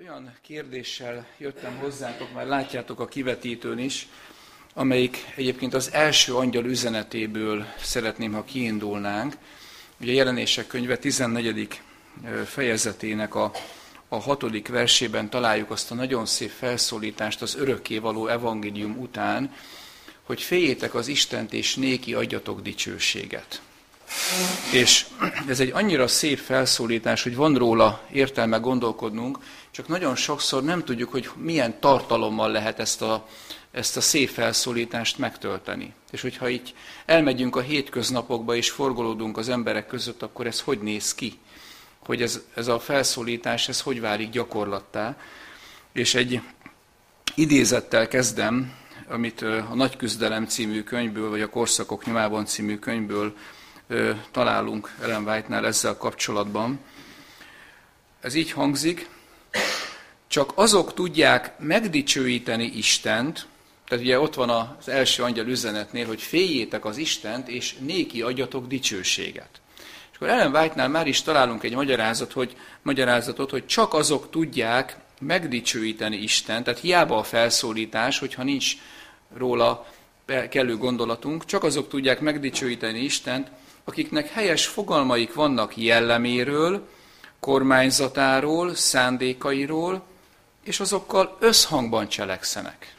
Olyan kérdéssel jöttem hozzátok, már látjátok a kivetítőn is, amelyik egyébként az első angyal üzenetéből szeretném, ha kiindulnánk. Ugye a Jelenések könyve 14. fejezetének a 6. versében találjuk azt a nagyon szép felszólítást az örökkévaló evangélium után, hogy féljétek az Istent és néki adjatok dicsőséget. És ez egy annyira szép felszólítás, hogy van róla értelme gondolkodnunk, csak nagyon sokszor nem tudjuk, hogy milyen tartalommal lehet ezt a szép felszólítást megtölteni. És hogyha így elmegyünk a hétköznapokba és forgolódunk az emberek között, akkor ez hogy néz ki? Hogy ez a felszólítás, ez hogy válik gyakorlattá? És egy idézettel kezdem, amit a Nagy küzdelem című könyvből, vagy a Korszakok nyomában című könyvből találunk Ellen White-nál ezzel kapcsolatban. Ez így hangzik: csak azok tudják megdicsőíteni Istent, tehát ugye ott van az első angyal üzenetnél, hogy féljétek az Istent, és néki adjatok dicsőséget. És akkor Ellen White-nál már is találunk egy magyarázatot, hogy csak azok tudják megdicsőíteni Istent, tehát hiába a felszólítás, hogyha nincs róla kellő gondolatunk, csak azok tudják megdicsőíteni Istent, akiknek helyes fogalmaik vannak jelleméről, kormányzatáról, szándékairól, és azokkal összhangban cselekszenek.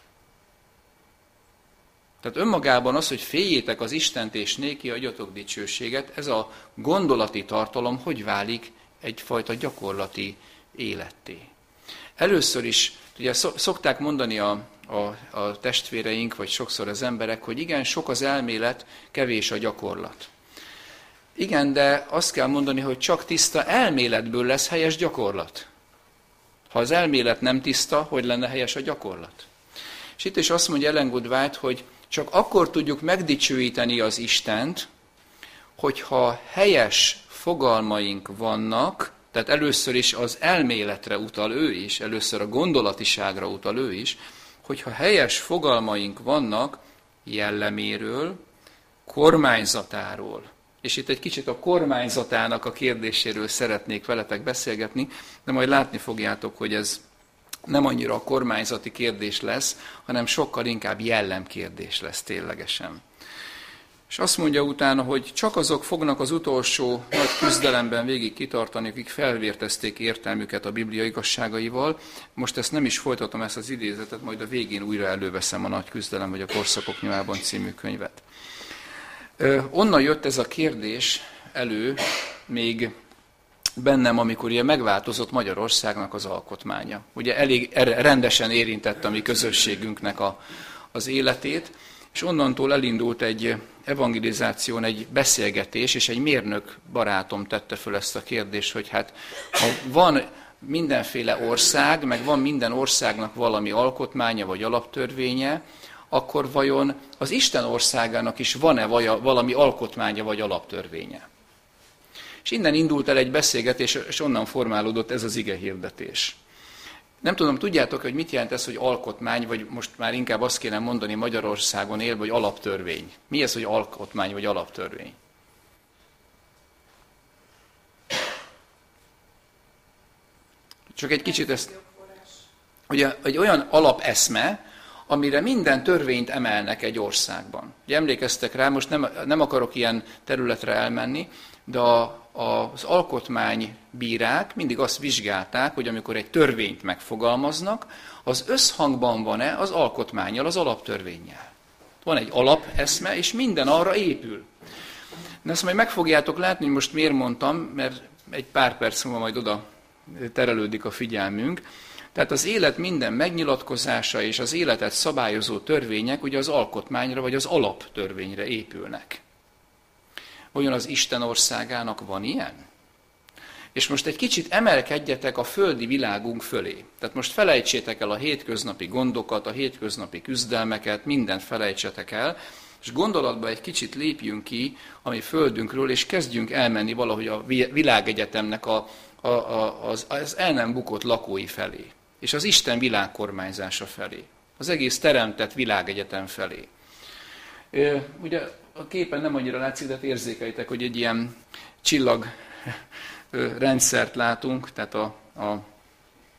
Tehát önmagában az, hogy féljétek az Istent és néki adjatok dicsőséget, ez a gondolati tartalom hogy válik egyfajta gyakorlati életté. Először is, ugye szokták mondani a testvéreink, vagy sokszor az emberek, hogy igen, sok az elmélet, kevés a gyakorlat. Igen, de azt kell mondani, hogy csak tiszta elméletből lesz helyes gyakorlat. Ha az elmélet nem tiszta, hogy lenne helyes a gyakorlat? És itt is azt mondja Ellen White, hogy csak akkor tudjuk megdicsőíteni az Istent, hogyha helyes fogalmaink vannak, tehát először is az elméletre utal ő is, először a gondolatiságra utal ő is, hogyha helyes fogalmaink vannak jelleméről, kormányzatáról. És itt egy kicsit a kormányzatának a kérdéséről szeretnék veletek beszélgetni, de majd látni fogjátok, hogy ez nem annyira a kormányzati kérdés lesz, hanem sokkal inkább jellemkérdés lesz ténylegesen. És azt mondja utána, hogy csak azok fognak az utolsó nagy küzdelemben végig kitartani, akik felvértezték értelmüket a Biblia igazságaival. Most ezt nem is folytatom, ezt az idézetet, majd a végén újra előveszem a Nagy küzdelem, vagy a Korszakok nyomában című könyvet. Onnan jött ez a kérdés elő még bennem, amikor ugye megváltozott Magyarországnak az alkotmánya. Ugye elég rendesen érintette a mi közösségünknek az életét, és onnantól elindult egy evangelizáción egy beszélgetés, és egy mérnök barátom tette föl ezt a kérdést, hogy hát ha van mindenféle ország, meg van minden országnak valami alkotmánya vagy alaptörvénye, akkor vajon az Isten országának is van-e valami alkotmánya vagy alaptörvénye? És innen indult el egy beszélgetés, és onnan formálódott ez az igehirdetés. Nem tudom, tudjátok, hogy mit jelent ez, hogy alkotmány, vagy most már inkább azt kéne mondani Magyarországon él, vagy alaptörvény. Mi ez, hogy alkotmány, vagy alaptörvény? Csak egy kicsit ezt... Ugye egy olyan alapeszme, amire minden törvényt emelnek egy országban. Ugye emlékeztek rá, most nem akarok ilyen területre elmenni, de az alkotmánybírák mindig azt vizsgálták, hogy amikor egy törvényt megfogalmaznak, az összhangban van-e az alkotmánnyal, az alaptörvénnyel. Van egy alapeszme, és minden arra épül. De ezt majd meg fogjátok látni, hogy most miért mondtam, mert egy pár perc múlva majd oda terelődik a figyelmünk. Tehát az élet minden megnyilatkozása és az életet szabályozó törvények ugye az alkotmányra vagy az alaptörvényre épülnek. Olyan az Isten országának van ilyen? És most egy kicsit emelkedjetek a földi világunk fölé. Tehát most felejtsétek el a hétköznapi gondokat, a hétköznapi küzdelmeket, mindent felejtsetek el, és gondolatba egy kicsit lépjünk ki a mi földünkről, és kezdjünk elmenni valahogy a világegyetemnek az el nem bukott lakói felé, és az Isten világkormányzása felé, az egész teremtett világegyetem felé. Ugye a képen nem annyira látszik, de érzékelitek, hogy egy ilyen csillagrendszert látunk, tehát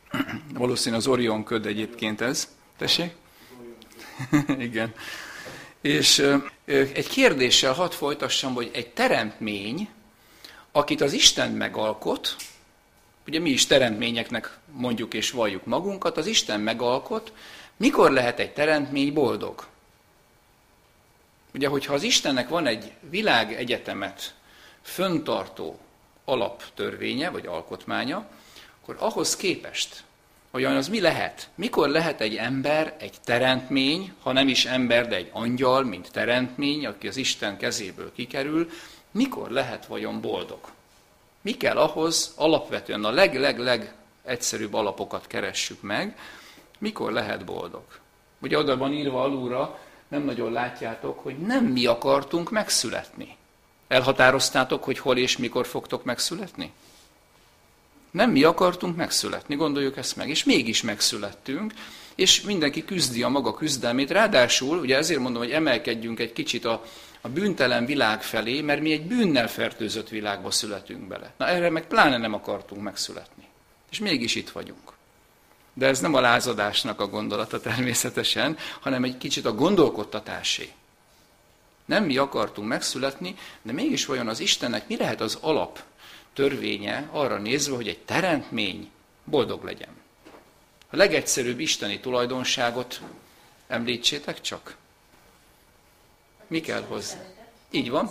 Valószínűleg az Orion köd egyébként ez. Tessék? Igen. És egy kérdéssel hadd folytassam, hogy egy teremtmény, akit az Isten megalkot, ugye mi is teremtményeknek mondjuk és valljuk magunkat, az Isten megalkot, mikor lehet egy teremtmény boldog? Ugye, hogyha az Istennek van egy világegyetemet föntartó alaptörvénye, vagy alkotmánya, akkor ahhoz képest, hogy az mi lehet? Mikor lehet egy ember, egy teremtmény, ha nem is ember, de egy angyal, mint teremtmény, aki az Isten kezéből kikerül, mikor lehet vajon boldog? Mi kell ahhoz, alapvetően a leg egyszerűbb alapokat keressük meg, mikor lehet boldog? Ugye oda van írva alulra, nem nagyon látjátok, hogy nem mi akartunk megszületni. Elhatároztátok, hogy hol és mikor fogtok megszületni? Nem mi akartunk megszületni, gondoljuk ezt meg, és mégis megszülettünk, és mindenki küzdi a maga küzdelmét. Ráadásul, ugye ezért mondom, hogy emelkedjünk egy kicsit a bűntelen világ felé, mert mi egy bűnnel fertőzött világba születünk bele. Na erre meg pláne nem akartunk megszületni. És mégis itt vagyunk. De ez nem a lázadásnak a gondolata természetesen, hanem egy kicsit a gondolkodtatásé. Nem mi akartunk megszületni, de mégis vajon az Istennek mi lehet az alap törvénye arra nézve, hogy egy teremtmény boldog legyen? A legegyszerűbb isteni tulajdonságot említsétek csak. Mi kell hozzá? Így van.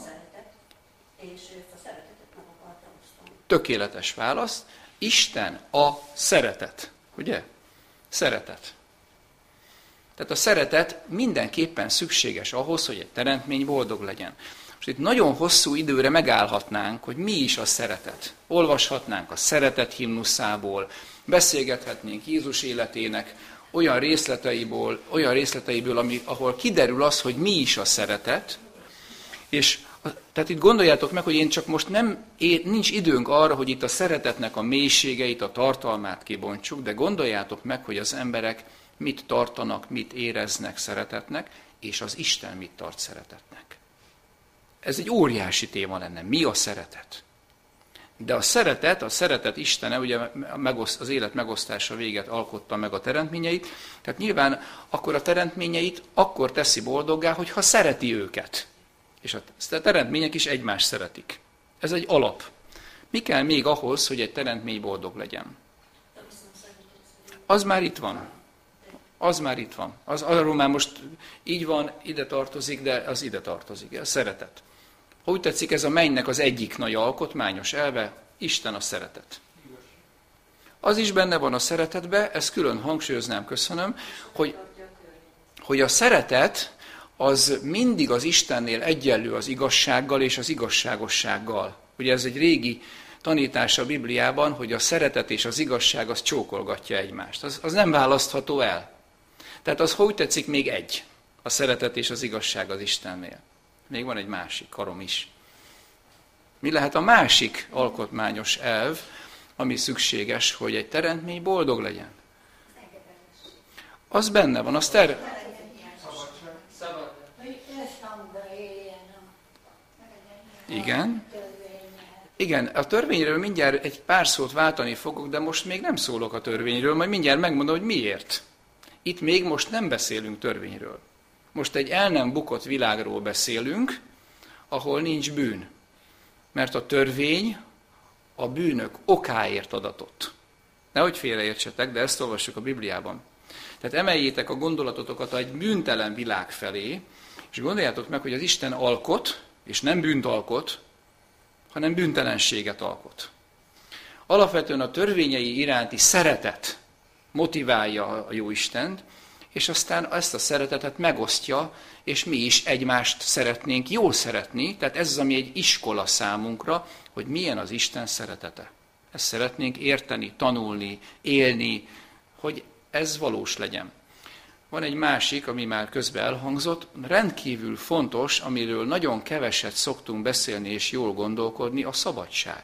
Tökéletes válasz. Isten a szeretet. Ugye? Szeretet. Tehát a szeretet mindenképpen szükséges ahhoz, hogy egy teremtmény boldog legyen. Most itt nagyon hosszú időre megállhatnánk, hogy mi is a szeretet. Olvashatnánk a szeretet himnuszából, beszélgethetnénk Jézus életének olyan részleteiből, ahol kiderül az, hogy mi is a szeretet. És tehát itt gondoljátok meg, hogy én csak most nincs időnk arra, hogy itt a szeretetnek a mélységeit, a tartalmát kibontsuk, de gondoljátok meg, hogy az emberek mit tartanak, mit éreznek szeretetnek, és az Isten mit tart szeretetnek. Ez egy óriási téma lenne. Mi a szeretet? De a szeretet Istene, ugye az élet megosztása véget alkotta meg a teremtményeit, tehát nyilván akkor a teremtményeit akkor teszi boldoggá, hogyha szereti őket. És a teremtmények is egymást szeretik. Ez egy alap. Mi kell még ahhoz, hogy egy teremtmény boldog legyen? Az már itt van. Az már itt van. Arról már most így van, ide tartozik, de az ide tartozik. A szeretet. Ha úgy tetszik, ez a mennynek az egyik nagy alkotmányos elve, Isten a szeretet. Az is benne van a szeretetben, ezt külön hangsúlyoznám, köszönöm, hogy a szeretet az mindig az Istennél egyenlő az igazsággal és az igazságossággal. Ugye ez egy régi tanítás a Bibliában, hogy a szeretet és az igazság az csókolgatja egymást. Az nem választható el. Tehát az, ha úgy tetszik, még egy. A szeretet és az igazság az Istennél. Még van egy másik karom is. Mi lehet a másik alkotmányos elv, ami szükséges, hogy egy teremtmény boldog legyen? Az benne van, az Igen. Igen, a törvényről mindjárt egy pár szót váltani fogok, de most még nem szólok a törvényről, majd mindjárt megmondom, hogy miért. Itt még most nem beszélünk törvényről. Most egy el nem bukott világról beszélünk, ahol nincs bűn. Mert a törvény a bűnök okáért adatott. Nehogy félreértsetek, de ezt olvassuk a Bibliában. Tehát emeljétek a gondolatotokat egy bűntelen világ felé, és gondoljátok meg, hogy az Isten alkot, és nem bűnt alkot, hanem bűntelenséget alkot. Alapvetően a törvényei iránti szeretet motiválja a Jóistent, és aztán ezt a szeretetet megosztja, és mi is egymást szeretnénk jól szeretni, tehát ez az, ami egy iskola számunkra, hogy milyen az Isten szeretete. Ezt szeretnénk érteni, tanulni, élni, hogy ez valós legyen. Van egy másik, ami már közben elhangzott, rendkívül fontos, amiről nagyon keveset szoktunk beszélni és jól gondolkodni, a szabadság.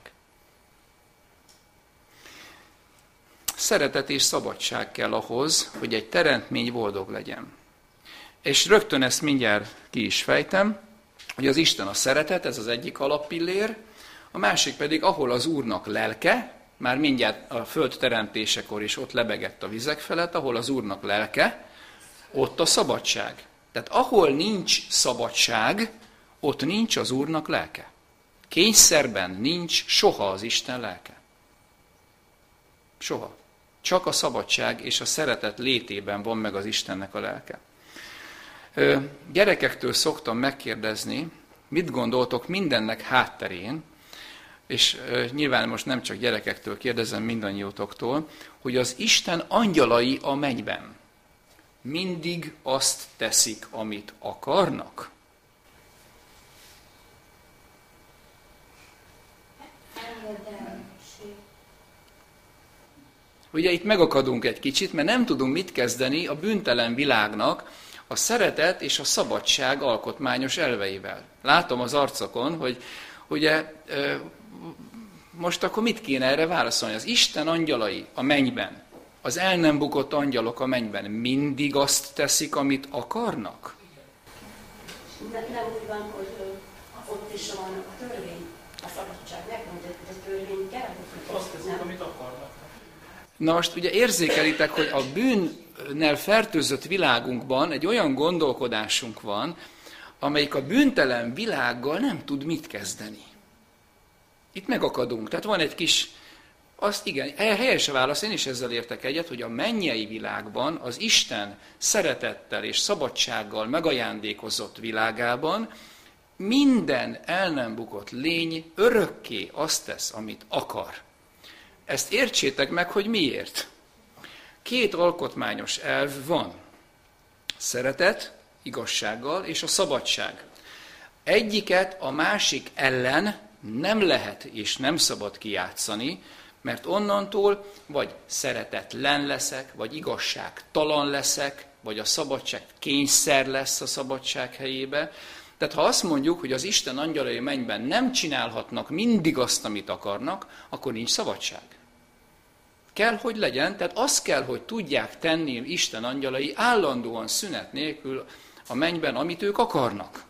Szeretet és szabadság kell ahhoz, hogy egy teremtmény boldog legyen. És rögtön ezt mindjárt ki is fejtem, hogy az Isten a szeretet, ez az egyik alappillér, a másik pedig, ahol az Úrnak lelke, már mindjárt a föld teremtésekor is ott lebegett a vizek felett, ahol az Úrnak lelke, ott a szabadság. Tehát ahol nincs szabadság, ott nincs az Úrnak lelke. Kényszerben nincs soha az Isten lelke. Soha. Csak a szabadság és a szeretet létében van meg az Istennek a lelke. Gyerekektől szoktam megkérdezni, mit gondoltok mindennek hátterén, és nyilván most nem csak gyerekektől kérdezem, mindannyiótoktól, hogy az Isten angyalai a mennyben mindig azt teszik, amit akarnak? Ugye itt megakadunk egy kicsit, mert nem tudunk mit kezdeni a bűntelen világnak a szeretet és a szabadság alkotmányos elveivel. Látom az arcokon, hogy ugye most akkor mit kéne erre válaszolni? Az Isten angyalai a mennyben, az el nem bukott angyalok a mennyben mindig azt teszik, amit akarnak? Nem úgy van, hogy ott is van a törvény, a szabadság megmondja, hogy a törvény kell, hogy azt teszik, amit akarnak. Na most ugye érzékelitek, hogy a bűnnel fertőzött világunkban egy olyan gondolkodásunk van, amelyik a bűntelen világgal nem tud mit kezdeni. Itt megakadunk. Tehát van egy kis, azt igen, helyes a válasz, én is ezzel értek egyet, hogy a mennyei világban, az Isten szeretettel és szabadsággal megajándékozott világában minden el nem bukott lény örökké azt tesz, amit akar. Ezt értsétek meg, hogy miért. Két alkotmányos elv van. Szeretet, igazsággal és a szabadság. Egyiket a másik ellen nem lehet és nem szabad kijátszani, mert onnantól vagy szeretetlen leszek, vagy igazságtalan leszek, vagy a szabadság kényszer lesz a szabadság helyébe. Tehát ha azt mondjuk, hogy az Isten angyalai mennyben nem csinálhatnak mindig azt, amit akarnak, akkor nincs szabadság. Kell, hogy legyen, tehát azt kell, hogy tudják tenni Isten angyalai állandóan szünet nélkül a mennyben, amit ők akarnak.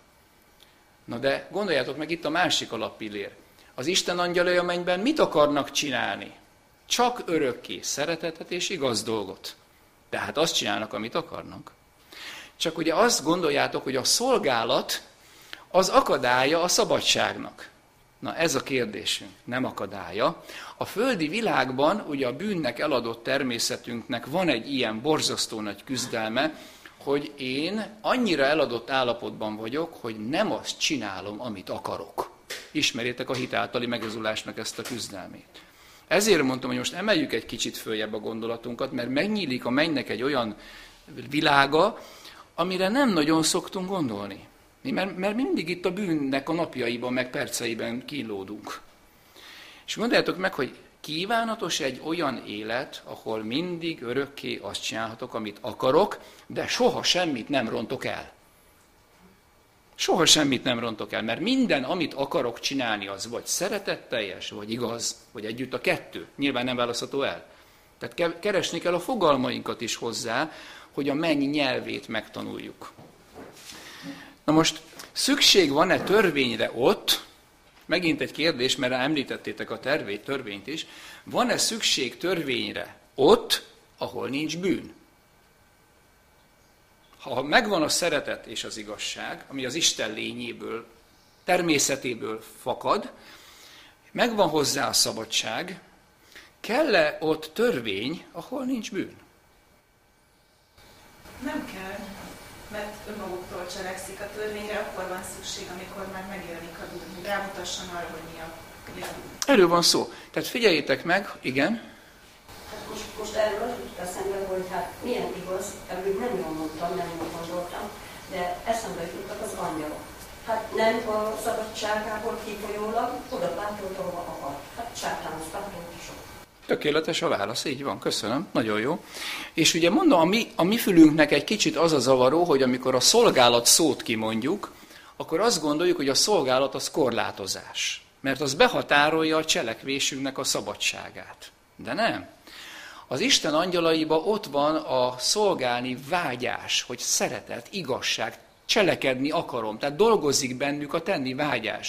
Na de gondoljátok meg itt a másik alappillér. Az Isten angyalai a mennyben mit akarnak csinálni? Csak örökké szeretetet és igaz dolgot. Tehát azt csinálnak, amit akarnak. Csak ugye azt gondoljátok, hogy a szolgálat az akadálya a szabadságnak. Na ez a kérdésünk, nem akadálya. A földi világban ugye a bűnnek eladott természetünknek van egy ilyen borzasztó nagy küzdelme, hogy én annyira eladott állapotban vagyok, hogy nem azt csinálom, amit akarok. Ismerjétek a hit általi megizulásnak ezt a küzdelmét. Ezért mondtam, hogy most emeljük egy kicsit följebb a gondolatunkat, mert megnyílik a mennynek egy olyan világa, amire nem nagyon szoktunk gondolni. Mert mindig itt a bűnnek a napjaiban, meg perceiben kínlódunk. És gondoljátok meg, hogy kívánatos egy olyan élet, ahol mindig örökké azt csinálhatok, amit akarok, de soha semmit nem rontok el. Soha semmit nem rontok el, mert minden, amit akarok csinálni, az vagy szeretetteljes, vagy igaz, vagy együtt a kettő. Nyilván nem választható el. Tehát keresni kell a fogalmainkat is hozzá, hogy a menny nyelvét megtanuljuk. Na most szükség van-e törvényre ott, megint egy kérdés, mert említettétek a törvényt is, van-e szükség törvényre ott, ahol nincs bűn? Ha megvan a szeretet és az igazság, ami az Isten lényéből, természetéből fakad, megvan hozzá a szabadság, kell-e ott törvény, ahol nincs bűn? Nem kell, mert önmaguktól cselekszik a törvényre, akkor van szükség, amikor már megjelenik a bűn, hogy rámutasson arra, hogy mi a bűn. Erről van szó. Tehát figyeljétek meg, igen. Hát most erről az jut eszembe, hogy hát milyen igaz, előbb nem jól mondtam, nem jól gondoltam, de eszembe jutottak az angyalok. Hát nem a szabadságából kifolyólag oda pátolt, ahova akar. Hát sátános pátolt sok. Tökéletes a válasz, így van, köszönöm, nagyon jó. És ugye mondom, a mi fülünknek egy kicsit az a zavaró, hogy amikor a szolgálat szót kimondjuk, akkor azt gondoljuk, hogy a szolgálat az korlátozás. Mert az behatárolja a cselekvésünknek a szabadságát. De nem. Az Isten angyalaiba ott van a szolgálni vágyás, hogy szeretet, igazság, cselekedni akarom. Tehát dolgozik bennük a tenni vágyás.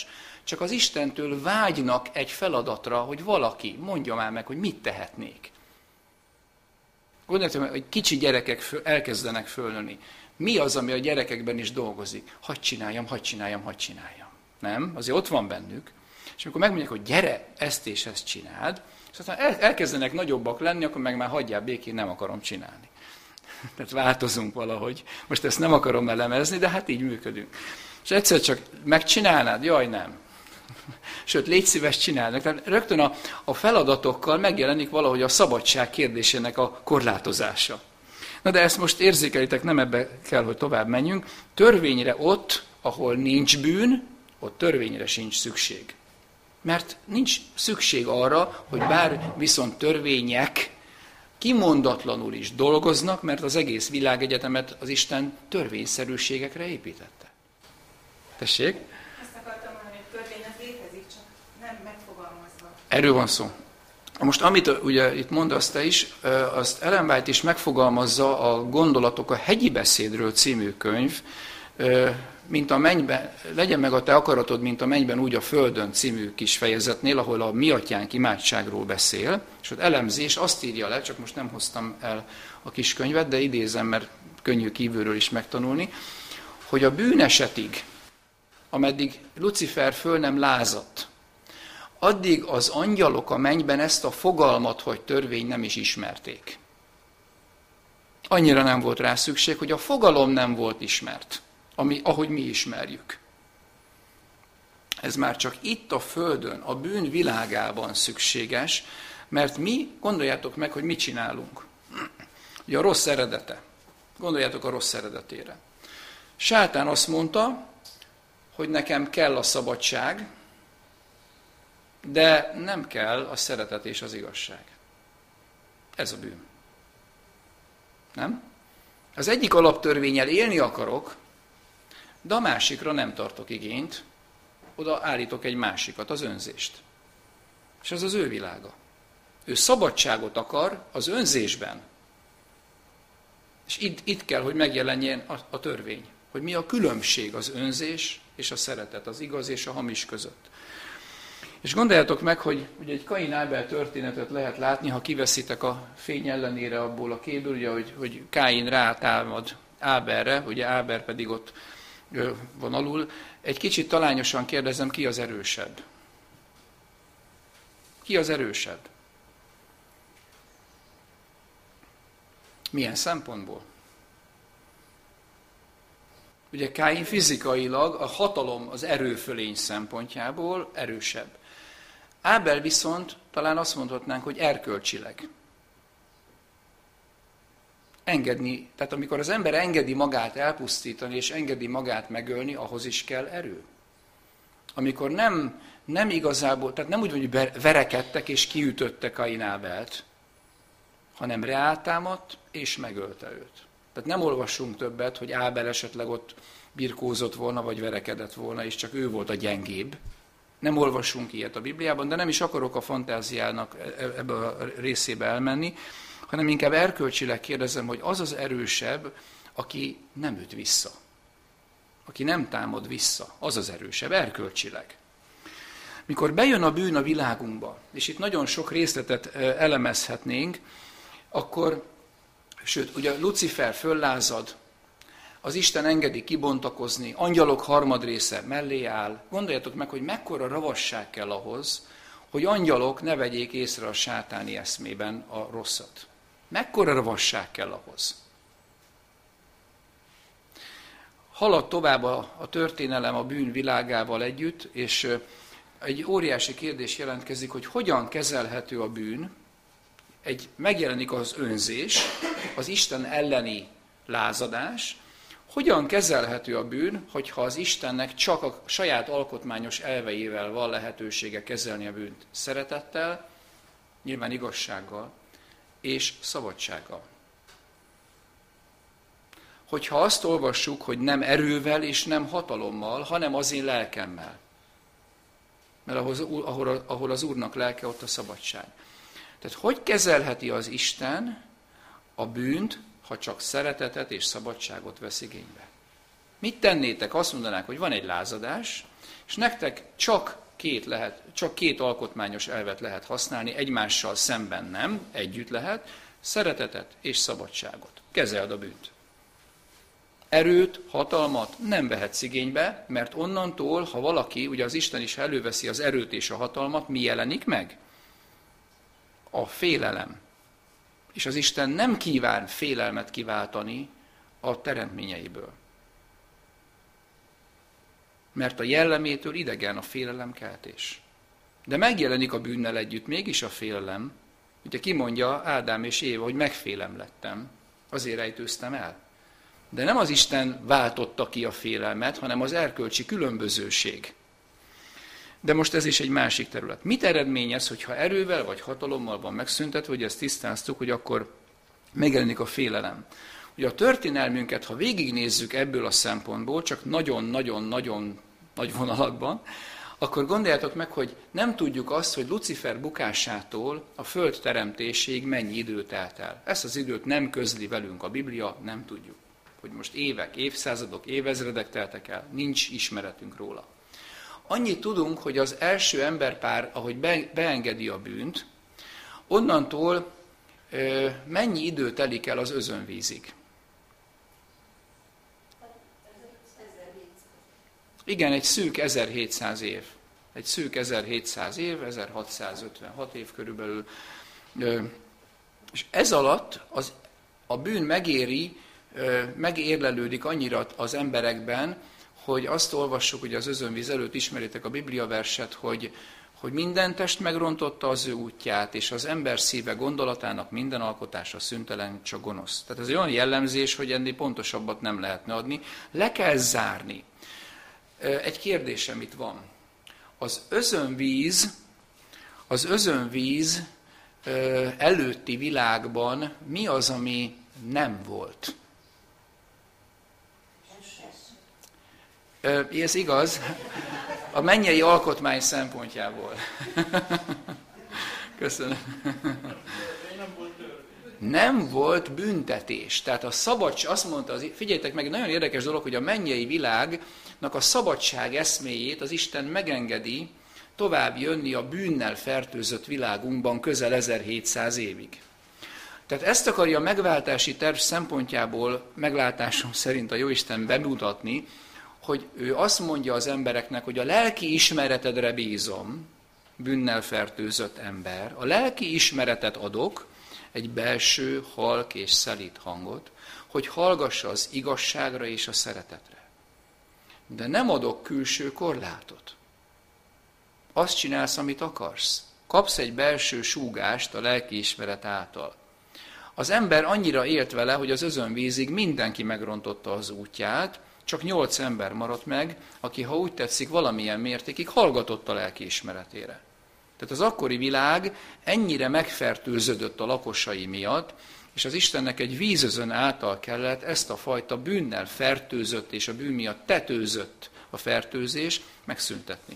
csak az Istentől vágynak egy feladatra, hogy valaki mondja már meg, hogy mit tehetnék. Gondoljatok, hogy kicsi gyerekek elkezdenek fölnőni. Mi az, ami a gyerekekben is dolgozik? Hadd csináljam. Nem? Azért ott van bennük. És amikor megmondják, hogy gyere, ezt és ezt csináld, és aztán elkezdenek nagyobbak lenni, akkor meg már hagyjál békén, nem akarom csinálni. Tehát változunk valahogy. Most ezt nem akarom elemezni, de hát így működünk. És egyszer csak megcsinálnád? Jaj, nem. Sőt, légy szíves, csinálnak. Tehát rögtön a feladatokkal megjelenik valahogy a szabadság kérdésének a korlátozása. Na de ezt most érzékelitek, nem ebbe kell, hogy tovább menjünk. Törvényre ott, ahol nincs bűn, ott törvényre sincs szükség. Mert nincs szükség arra, hogy bár viszont törvények kimondatlanul is dolgoznak, mert az egész világegyetemet az Isten törvényszerűségekre építette. Tessék? Azt akartam mondani, hogy törvény az létezik, csak nem megfogalmazva. Erről van szó. Most amit ugye itt mondasz te is, azt Ellen White is megfogalmazza a Gondolatok a hegyi beszédről című könyv, mint a mennyben, legyen meg a te akaratod, mint a mennyben, úgy a földön című kis fejezetnél, ahol a mi atyánk imádságról beszél, és ott elemzi, és azt írja le, csak most nem hoztam el a kis könyvet, de idézem, mert könnyű kívülről is megtanulni, hogy a bűnesetig, ameddig Lucifer föl nem lázadt, addig az angyalok a mennyben ezt a fogalmat, hogy törvény, nem is ismerték. Annyira nem volt rá szükség, hogy a fogalom nem volt ismert, ahogy mi ismerjük. Ez már csak itt a Földön, a bűn világában szükséges, mert mi, gondoljátok meg, hogy mit csinálunk. Ugye a rossz eredete. Gondoljátok a rossz eredetére. Sátán azt mondta, hogy nekem kell a szabadság, de nem kell a szeretet és az igazság. Ez a bűn. Nem? Az egyik alaptörvénnyel élni akarok, de a másikra nem tartok igényt, oda állítok egy másikat, az önzést. És ez az ő világa. Ő szabadságot akar az önzésben. És itt kell, hogy megjelenjen a törvény, hogy mi a különbség az önzés és a szeretet, az igaz és a hamis között. És gondoljátok meg, hogy ugye egy Káin-Ábel történetet lehet látni, ha kiveszitek a fény ellenére abból a képből, ugye, hogy Káin rátámad Ábelre, ugye Ábel pedig ott van alul. Egy kicsit talányosan kérdezem, ki az erősebb? Ki az erősebb? Milyen szempontból? Ugye Káin fizikailag a hatalom, az erőfölény szempontjából erősebb. Ábel viszont talán azt mondhatnánk, hogy erkölcsileg. Engedni, tehát amikor az ember engedi magát elpusztítani, és engedi magát megölni, ahhoz is kell erő. Amikor nem igazából, tehát nem úgy, hogy verekedtek és kiütöttek Káin Ábelt, hanem reáltámadt és megölte őt. Tehát nem olvassunk többet, hogy Ábel esetleg ott birkózott volna, vagy verekedett volna, és csak ő volt a gyengébb. Nem olvasunk ilyet a Bibliában, de nem is akarok a fantáziának ebbe a részébe elmenni, hanem inkább erkölcsileg kérdezem, hogy az az erősebb, aki nem üt vissza. Aki nem támad vissza, az az erősebb, erkölcsileg. Mikor bejön a bűn a világunkba, és itt nagyon sok részletet elemezhetnénk, akkor, sőt, ugye Lucifer föllázad, az Isten engedi kibontakozni, angyalok harmadrésze mellé áll. Gondoljatok meg, hogy mekkora ravasság kell ahhoz, hogy angyalok ne vegyék észre a sátáni eszmében a rosszat. Mekkora ravasság kell ahhoz. Halad tovább a történelem a bűn világával együtt, és egy óriási kérdés jelentkezik, hogy hogyan kezelhető a bűn. Megjelenik az önzés, az Isten elleni lázadás. Hogyan kezelhető a bűn, hogyha az Istennek csak a saját alkotmányos elveivel van lehetősége kezelni a bűnt? Szeretettel, nyilván igazsággal és szabadsággal. Hogyha azt olvassuk, hogy nem erővel és nem hatalommal, hanem az én lelkemmel. Mert ahol az Úrnak lelke, ott a szabadság. Tehát hogy kezelheti az Isten a bűnt, ha csak szeretetet és szabadságot vesz igénybe? Mit tennétek? Azt mondanák, hogy van egy lázadás, és nektek csak két alkotmányos elvet lehet használni, egymással szemben nem, együtt lehet, szeretetet és szabadságot. Kezeld a bűnt. Erőt, hatalmat nem vehetsz igénybe, mert onnantól, ha valaki, ugye az Isten is előveszi az erőt és a hatalmat, mi jelenik meg? A félelem. És az Isten nem kíván félelmet kiváltani a teremtményeiből. Mert a jellemétől idegen a félelemkeltés. De megjelenik a bűnnel együtt mégis a félelem. Ugye kimondja Ádám és Éva, hogy megfélem lettem, azért rejtőztem el. De nem az Isten váltotta ki a félelmet, hanem az erkölcsi különbözőség. De most ez is egy másik terület. Mit eredményez, hogyha erővel vagy hatalommal van megszüntetve, hogy ezt tisztáztuk, hogy akkor megjelenik a félelem. Ugye a történelmünket, ha végignézzük ebből a szempontból, csak nagyon-nagyon-nagyon nagy vonalakban, akkor gondoljátok meg, hogy nem tudjuk azt, hogy Lucifer bukásától a föld teremtéséig mennyi idő telt el. Ezt az időt nem közli velünk a Biblia, nem tudjuk. Hogy most évek, évszázadok, évezredek teltek el, nincs ismeretünk róla. Annyit tudunk, hogy az első emberpár, ahogy beengedi a bűnt, onnantól mennyi idő telik el az özönvízig? Igen, egy szűk 1700 év. Egy szűk 1700 év, 1656 év körülbelül. És ez alatt a bűn megérlelődik annyira az emberekben, hogy azt olvassuk, hogy az özönvíz előtt ismeritek a Biblia verset, hogy minden test megrontotta az ő útját, és az ember szíve gondolatának minden alkotása szüntelen, csak gonosz. Tehát ez egy olyan jellemzés, hogy ennél pontosabbat nem lehetne adni. Le kell zárni. Egy kérdésem itt van. Az özönvíz előtti világban mi az, ami nem volt? Ez igaz, a mennyei alkotmány szempontjából. Köszönöm. Nem volt büntetés. Tehát a szabadság, azt mondta, figyeljétek meg, nagyon érdekes dolog, hogy a mennyei világnak a szabadság eszméjét az Isten megengedi tovább jönni a bűnnel fertőzött világunkban közel 1700 évig. Tehát ezt akarja a megváltási terv szempontjából, meglátásom szerint a Jóisten bemutatni, hogy ő azt mondja az embereknek, hogy a lelki ismeretedre bízom, bűnnel fertőzött ember, a lelki ismeretet adok, egy belső, halk és szelíd hangot, hogy hallgassa az igazságra és a szeretetre. De nem adok külső korlátot. Azt csinálsz, amit akarsz. Kapsz egy belső súgást a lelkiismeret által. Az ember annyira élt vele, hogy az özönvízig mindenki megrontotta az útját, csak 8 ember maradt meg, aki, ha úgy tetszik, valamilyen mértékig hallgatott a lelkiismeretére. Tehát az akkori világ ennyire megfertőződött a lakosai miatt, és az Istennek egy vízözön által kellett ezt a fajta bűnnel fertőzött, és a bűn miatt tetőzött a fertőzés megszüntetni.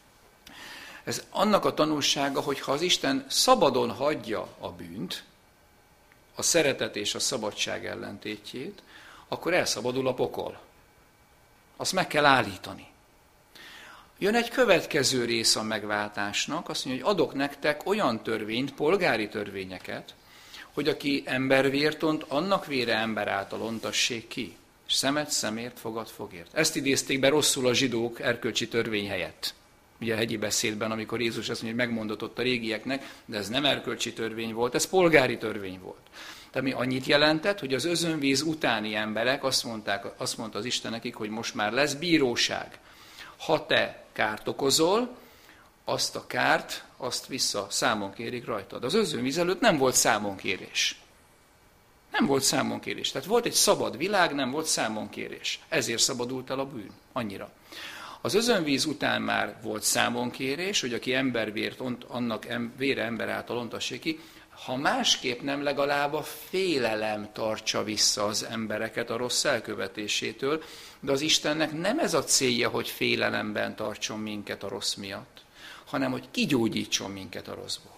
Ez annak a tanulsága, hogy ha az Isten szabadon hagyja a bűnt, a szeretet és a szabadság ellentétjét, akkor elszabadul a pokol. Azt meg kell állítani. Jön egy következő rész a megváltásnak, azt mondja, hogy adok nektek olyan törvényt, polgári törvényeket, hogy aki embervért ont, annak vére ember által ontassék ki, és szemet szemért, fogad fogért. Ezt idézték be rosszul a zsidók erkölcsi törvény helyett. Ugye a hegyi beszédben, amikor Jézus azt mondja, hogy megmondott ott a régieknek, de ez nem erkölcsi törvény volt, ez polgári törvény volt. Tehát mi annyit jelentett, hogy az özönvíz utáni emberek azt mondta az Isten nekik, hogy most már lesz bíróság. Ha te kárt okozol, azt a kárt, azt vissza számon kérik rajtad. Az özönvíz előtt nem volt számonkérés. Nem volt számonkérés. Tehát volt egy szabad világ, nem volt számonkérés. Ezért szabadult el a bűn. Annyira. Az özönvíz után már volt számonkérés, hogy aki embervért ont, annak vére ember által ontassék ki, ha másképp nem, legalább a félelem tartsa vissza az embereket a rossz elkövetésétől, de az Istennek nem ez a célja, hogy félelemben tartson minket a rossz miatt, hanem hogy kigyógyítson minket a rosszból.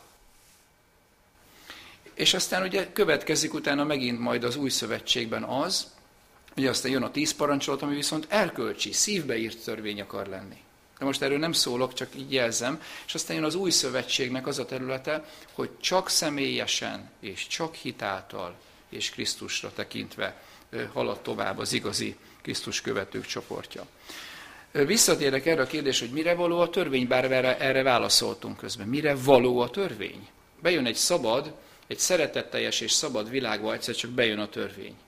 És aztán ugye következik utána megint majd az új szövetségben az, Ugye aztán jön a 10 parancsolat, ami viszont erkölcsi, szívbe írt törvény akar lenni. De most erről nem szólok, csak így jelzem. És aztán jön az új szövetségnek az a területe, hogy csak személyesen és csak hitáltal és Krisztusra tekintve halad tovább az igazi Krisztus követők csoportja. Visszatérek erre a kérdésre, hogy mire való a törvény, bár erre válaszoltunk közben. Mire való a törvény? Bejön egy szabad, egy szeretetteljes és szabad világba, egyszer csak bejön a törvény.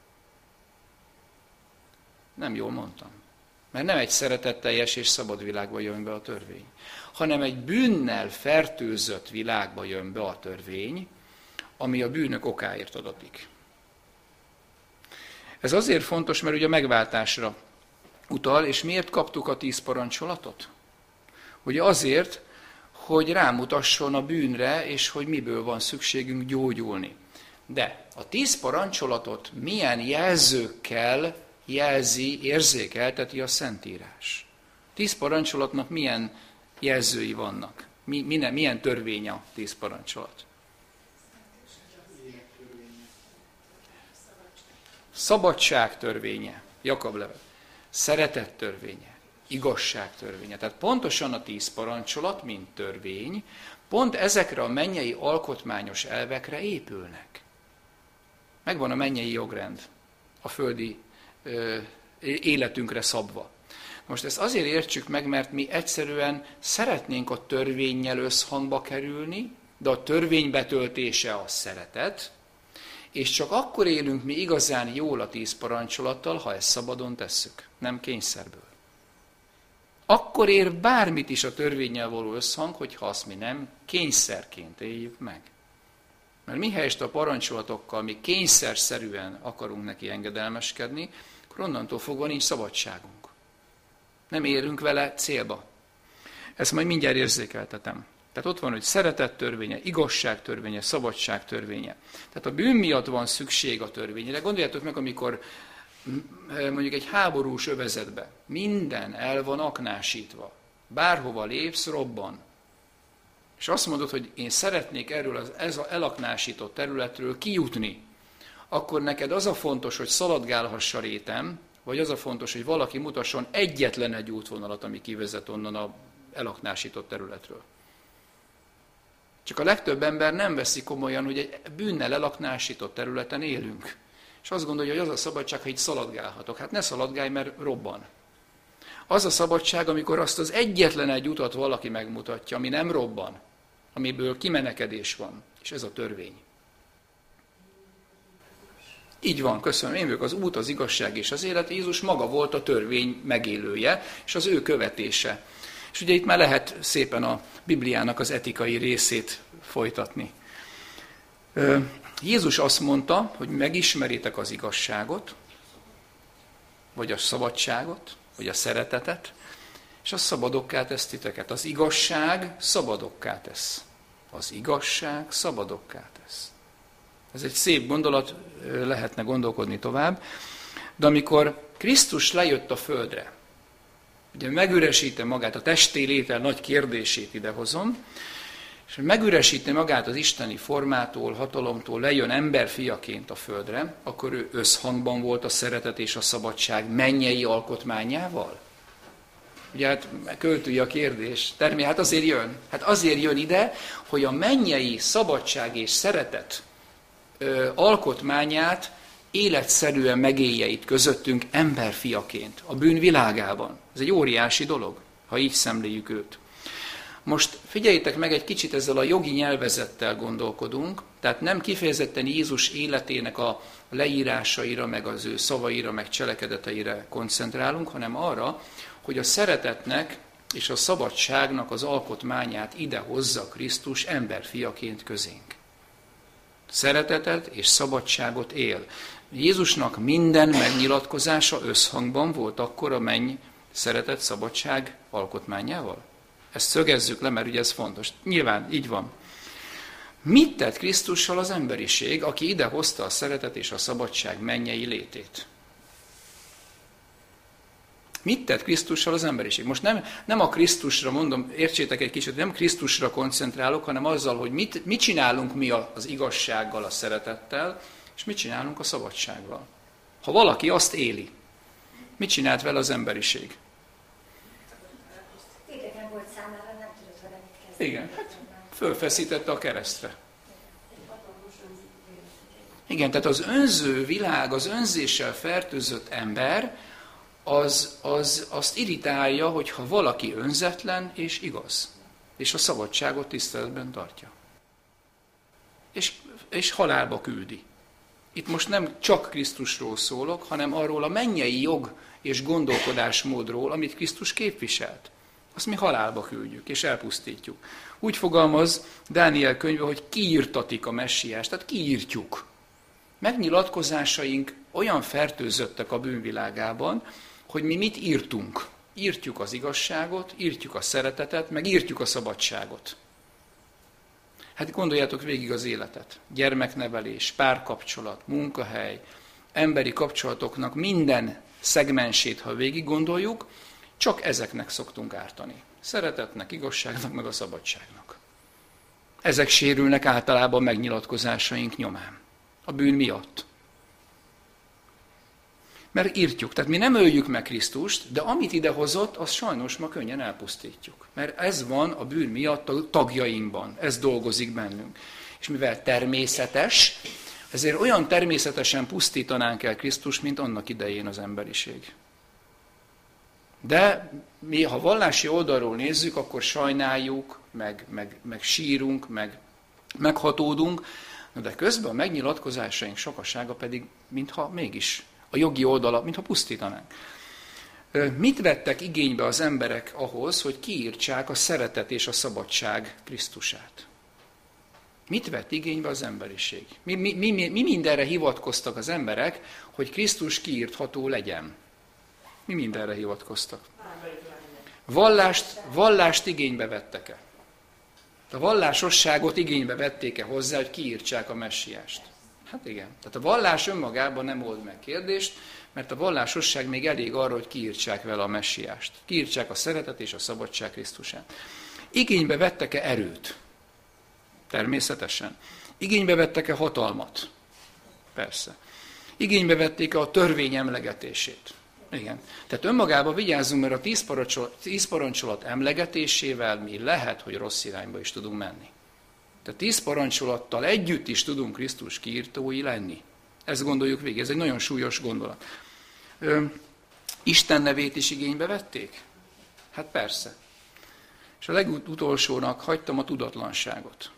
Nem jól mondtam. Mert nem egy szeretetteljes és szabad világba jön be a törvény, hanem egy bűnnel fertőzött világba jön be a törvény, ami a bűnök okáért adatik. Ez azért fontos, mert ugye a megváltásra utal, és miért kaptuk a 10 parancsolatot? Ugye azért, hogy rámutasson a bűnre, és hogy miből van szükségünk gyógyulni. De a 10 parancsolatot milyen jelzőkkel jelzi, érzékelteti a Szentírás? 10 parancsolatnak milyen jelzői vannak? Milyen törvény a 10 parancsolat? Szabadság törvénye, Jakab levele. Szeretet törvénye, igazság törvénye. Tehát pontosan a 10 parancsolat, mint törvény, pont ezekre a mennyei alkotmányos elvekre épülnek. Megvan a mennyei jogrend, a földi életünkre szabva. Most ezt azért értsük meg, mert mi egyszerűen szeretnénk a törvénnyel összhangba kerülni, de a törvény betöltése a szeretet, és csak akkor élünk mi igazán jól a 10 parancsolattal, ha ezt szabadon tesszük, nem kényszerből. Akkor ér bármit is a törvénnyel való összhang, hogyha azt mi nem kényszerként éljük meg. Mert mihelyest a parancsolatokkal mi kényszerszerűen akarunk neki engedelmeskedni, akkor onnantól fogva nincs szabadságunk. Nem érünk vele célba. Ezt majd mindjárt érzékeltetem. Tehát ott van, hogy szeretet törvénye, igazság törvénye, szabadság törvénye. Tehát a bűn miatt van szükség a törvényre. Gondoljátok meg, amikor mondjuk egy háborús övezetbe minden el van aknásítva. Bárhova lépsz, robban. És azt mondod, hogy én szeretnék erről az elaknásított területről kijutni. Akkor neked az a fontos, hogy szaladgálhass a rétem, vagy az a fontos, hogy valaki mutasson egyetlen egy útvonalat, ami kivezet onnan az elaknásított területről. Csak a legtöbb ember nem veszi komolyan, hogy egy bűnnel elaknásított területen élünk. És azt gondolja, hogy az a szabadság, ha itt szaladgálhatok. Hát ne szaladgálj, mert robban. Az a szabadság, amikor azt az egyetlen egy utat valaki megmutatja, ami nem robban, amiből kimenekedés van. És ez a törvény. Így van, köszönöm. Én vagyok az út, az igazság és az élet. Jézus maga volt a törvény megélője, és az ő követése. És ugye itt már lehet szépen a Bibliának az etikai részét folytatni. Jézus azt mondta, hogy megismeritek az igazságot, vagy a szabadságot, vagy a szeretetet, és az szabadokká tesz titeket. Az igazság szabadokká tesz. Az igazság szabadokká tesz. Ez egy szép gondolat, lehetne gondolkodni tovább, de amikor Krisztus lejött a földre, ugye megüresíti magát, a testi létel nagy kérdését idehozom, és megüresíti magát az isteni formától, hatalomtól, lejön emberfiaként a földre, akkor ő összhangban volt a szeretet és a szabadság mennyei alkotmányával? Ugye hát költői a kérdés. Hát azért jön. Hát azért jön ide, hogy a mennyei szabadság és szeretet alkotmányát életszerűen megélje itt közöttünk emberfiaként, a bűn világában. Ez egy óriási dolog, ha így szemléljük őt. Most figyeljétek meg, egy kicsit ezzel a jogi nyelvezettel gondolkodunk, tehát nem kifejezetten Jézus életének a leírásaira, meg az ő szavaira, meg cselekedeteire koncentrálunk, hanem arra, hogy a szeretetnek és a szabadságnak az alkotmányát ide hozza Krisztus emberfiaként közénk. Szeretetet és szabadságot él. Jézusnak minden megnyilatkozása összhangban volt akkor a menny szeretet, szabadság alkotmányával? Ezt szögezzük le, mert ugye ez fontos. Nyilván így van. Mit tett Krisztussal az emberiség, aki ide hozta a szeretet és a szabadság mennyei létét? Mit tett Krisztussal az emberiség? Most nem a Krisztusra mondom, értsétek egy kicsit, nem Krisztusra koncentrálok, hanem azzal, hogy mit csinálunk mi az igazsággal, a szeretettel, és mit csinálunk a szabadsággal. Ha valaki azt éli, Mit csinált vele az emberiség? Idegen volt számára, nem tudott vele mit kezdeni. Igen, fölfeszítette a keresztre. Igen, tehát az önző világ, az önzéssel fertőzött ember, azt irritálja, hogyha valaki önzetlen és igaz, és a szabadságot tiszteletben tartja. És halálba küldi. Itt most nem csak Krisztusról szólok, hanem arról a mennyei jog és gondolkodásmódról, amit Krisztus képviselt. Azt mi halálba küldjük, és elpusztítjuk. Úgy fogalmaz Dániel könyve, hogy kiirtatik a messiást, tehát kiírtjuk. Megnyilatkozásaink olyan fertőzöttek a bűnvilágában, hogy mi mit írtunk. Írtjuk az igazságot, írtjuk a szeretetet, meg írtjuk a szabadságot. Hát gondoljátok végig az életet. Gyermeknevelés, párkapcsolat, munkahely, emberi kapcsolatoknak minden szegmensét, ha végig gondoljuk, csak ezeknek szoktunk ártani. Szeretetnek, igazságnak, meg a szabadságnak. Ezek sérülnek általában megnyilatkozásaink nyomán. A bűn miatt. Mert írtjuk. Tehát mi nem öljük meg Krisztust, de amit idehozott, azt sajnos ma könnyen elpusztítjuk. Mert ez van a bűn miatt a tagjainkban. Ez dolgozik bennünk. És mivel természetes, ezért olyan természetesen pusztítanánk el Krisztust, mint annak idején az emberiség. De mi, ha vallási oldalról nézzük, akkor sajnáljuk, meg sírunk, meg meghatódunk, de közben a megnyilatkozásaink sokasága pedig, mintha mégis a jogi oldala, mintha pusztítanánk. Mit vettek igénybe az emberek ahhoz, hogy kiírtsák a szeretet és a szabadság Krisztusát? Mit vett igénybe az emberiség? Mi mindenre hivatkoztak az emberek, hogy Krisztus kiírtható legyen? Mi mindenre hivatkoztak? Vallást igénybe vettek-e? A vallásosságot igénybe vették-e hozzá, hogy kiírtsák a messiást? Hát igen. Tehát a vallás önmagában nem old meg kérdést, mert a vallásosság még elég arra, hogy kiírtsák vele a messiást. Kiírtsák a szeretet és a szabadság Krisztusát. Igénybe vettek-e erőt? Természetesen. Igénybe vettek-e hatalmat? Persze. Igénybe vették-e a törvény emlegetését? Igen. Tehát önmagában vigyázzunk, mert a 10 parancsolat emlegetésével mi lehet, hogy rossz irányba is tudunk menni. Tehát 10 parancsolattal együtt is tudunk Krisztus kiírtói lenni. Ezt gondoljuk végig, ez egy nagyon súlyos gondolat. Isten nevét is igénybe vették? Hát persze. És a legutolsónak hagytam a tudatlanságot.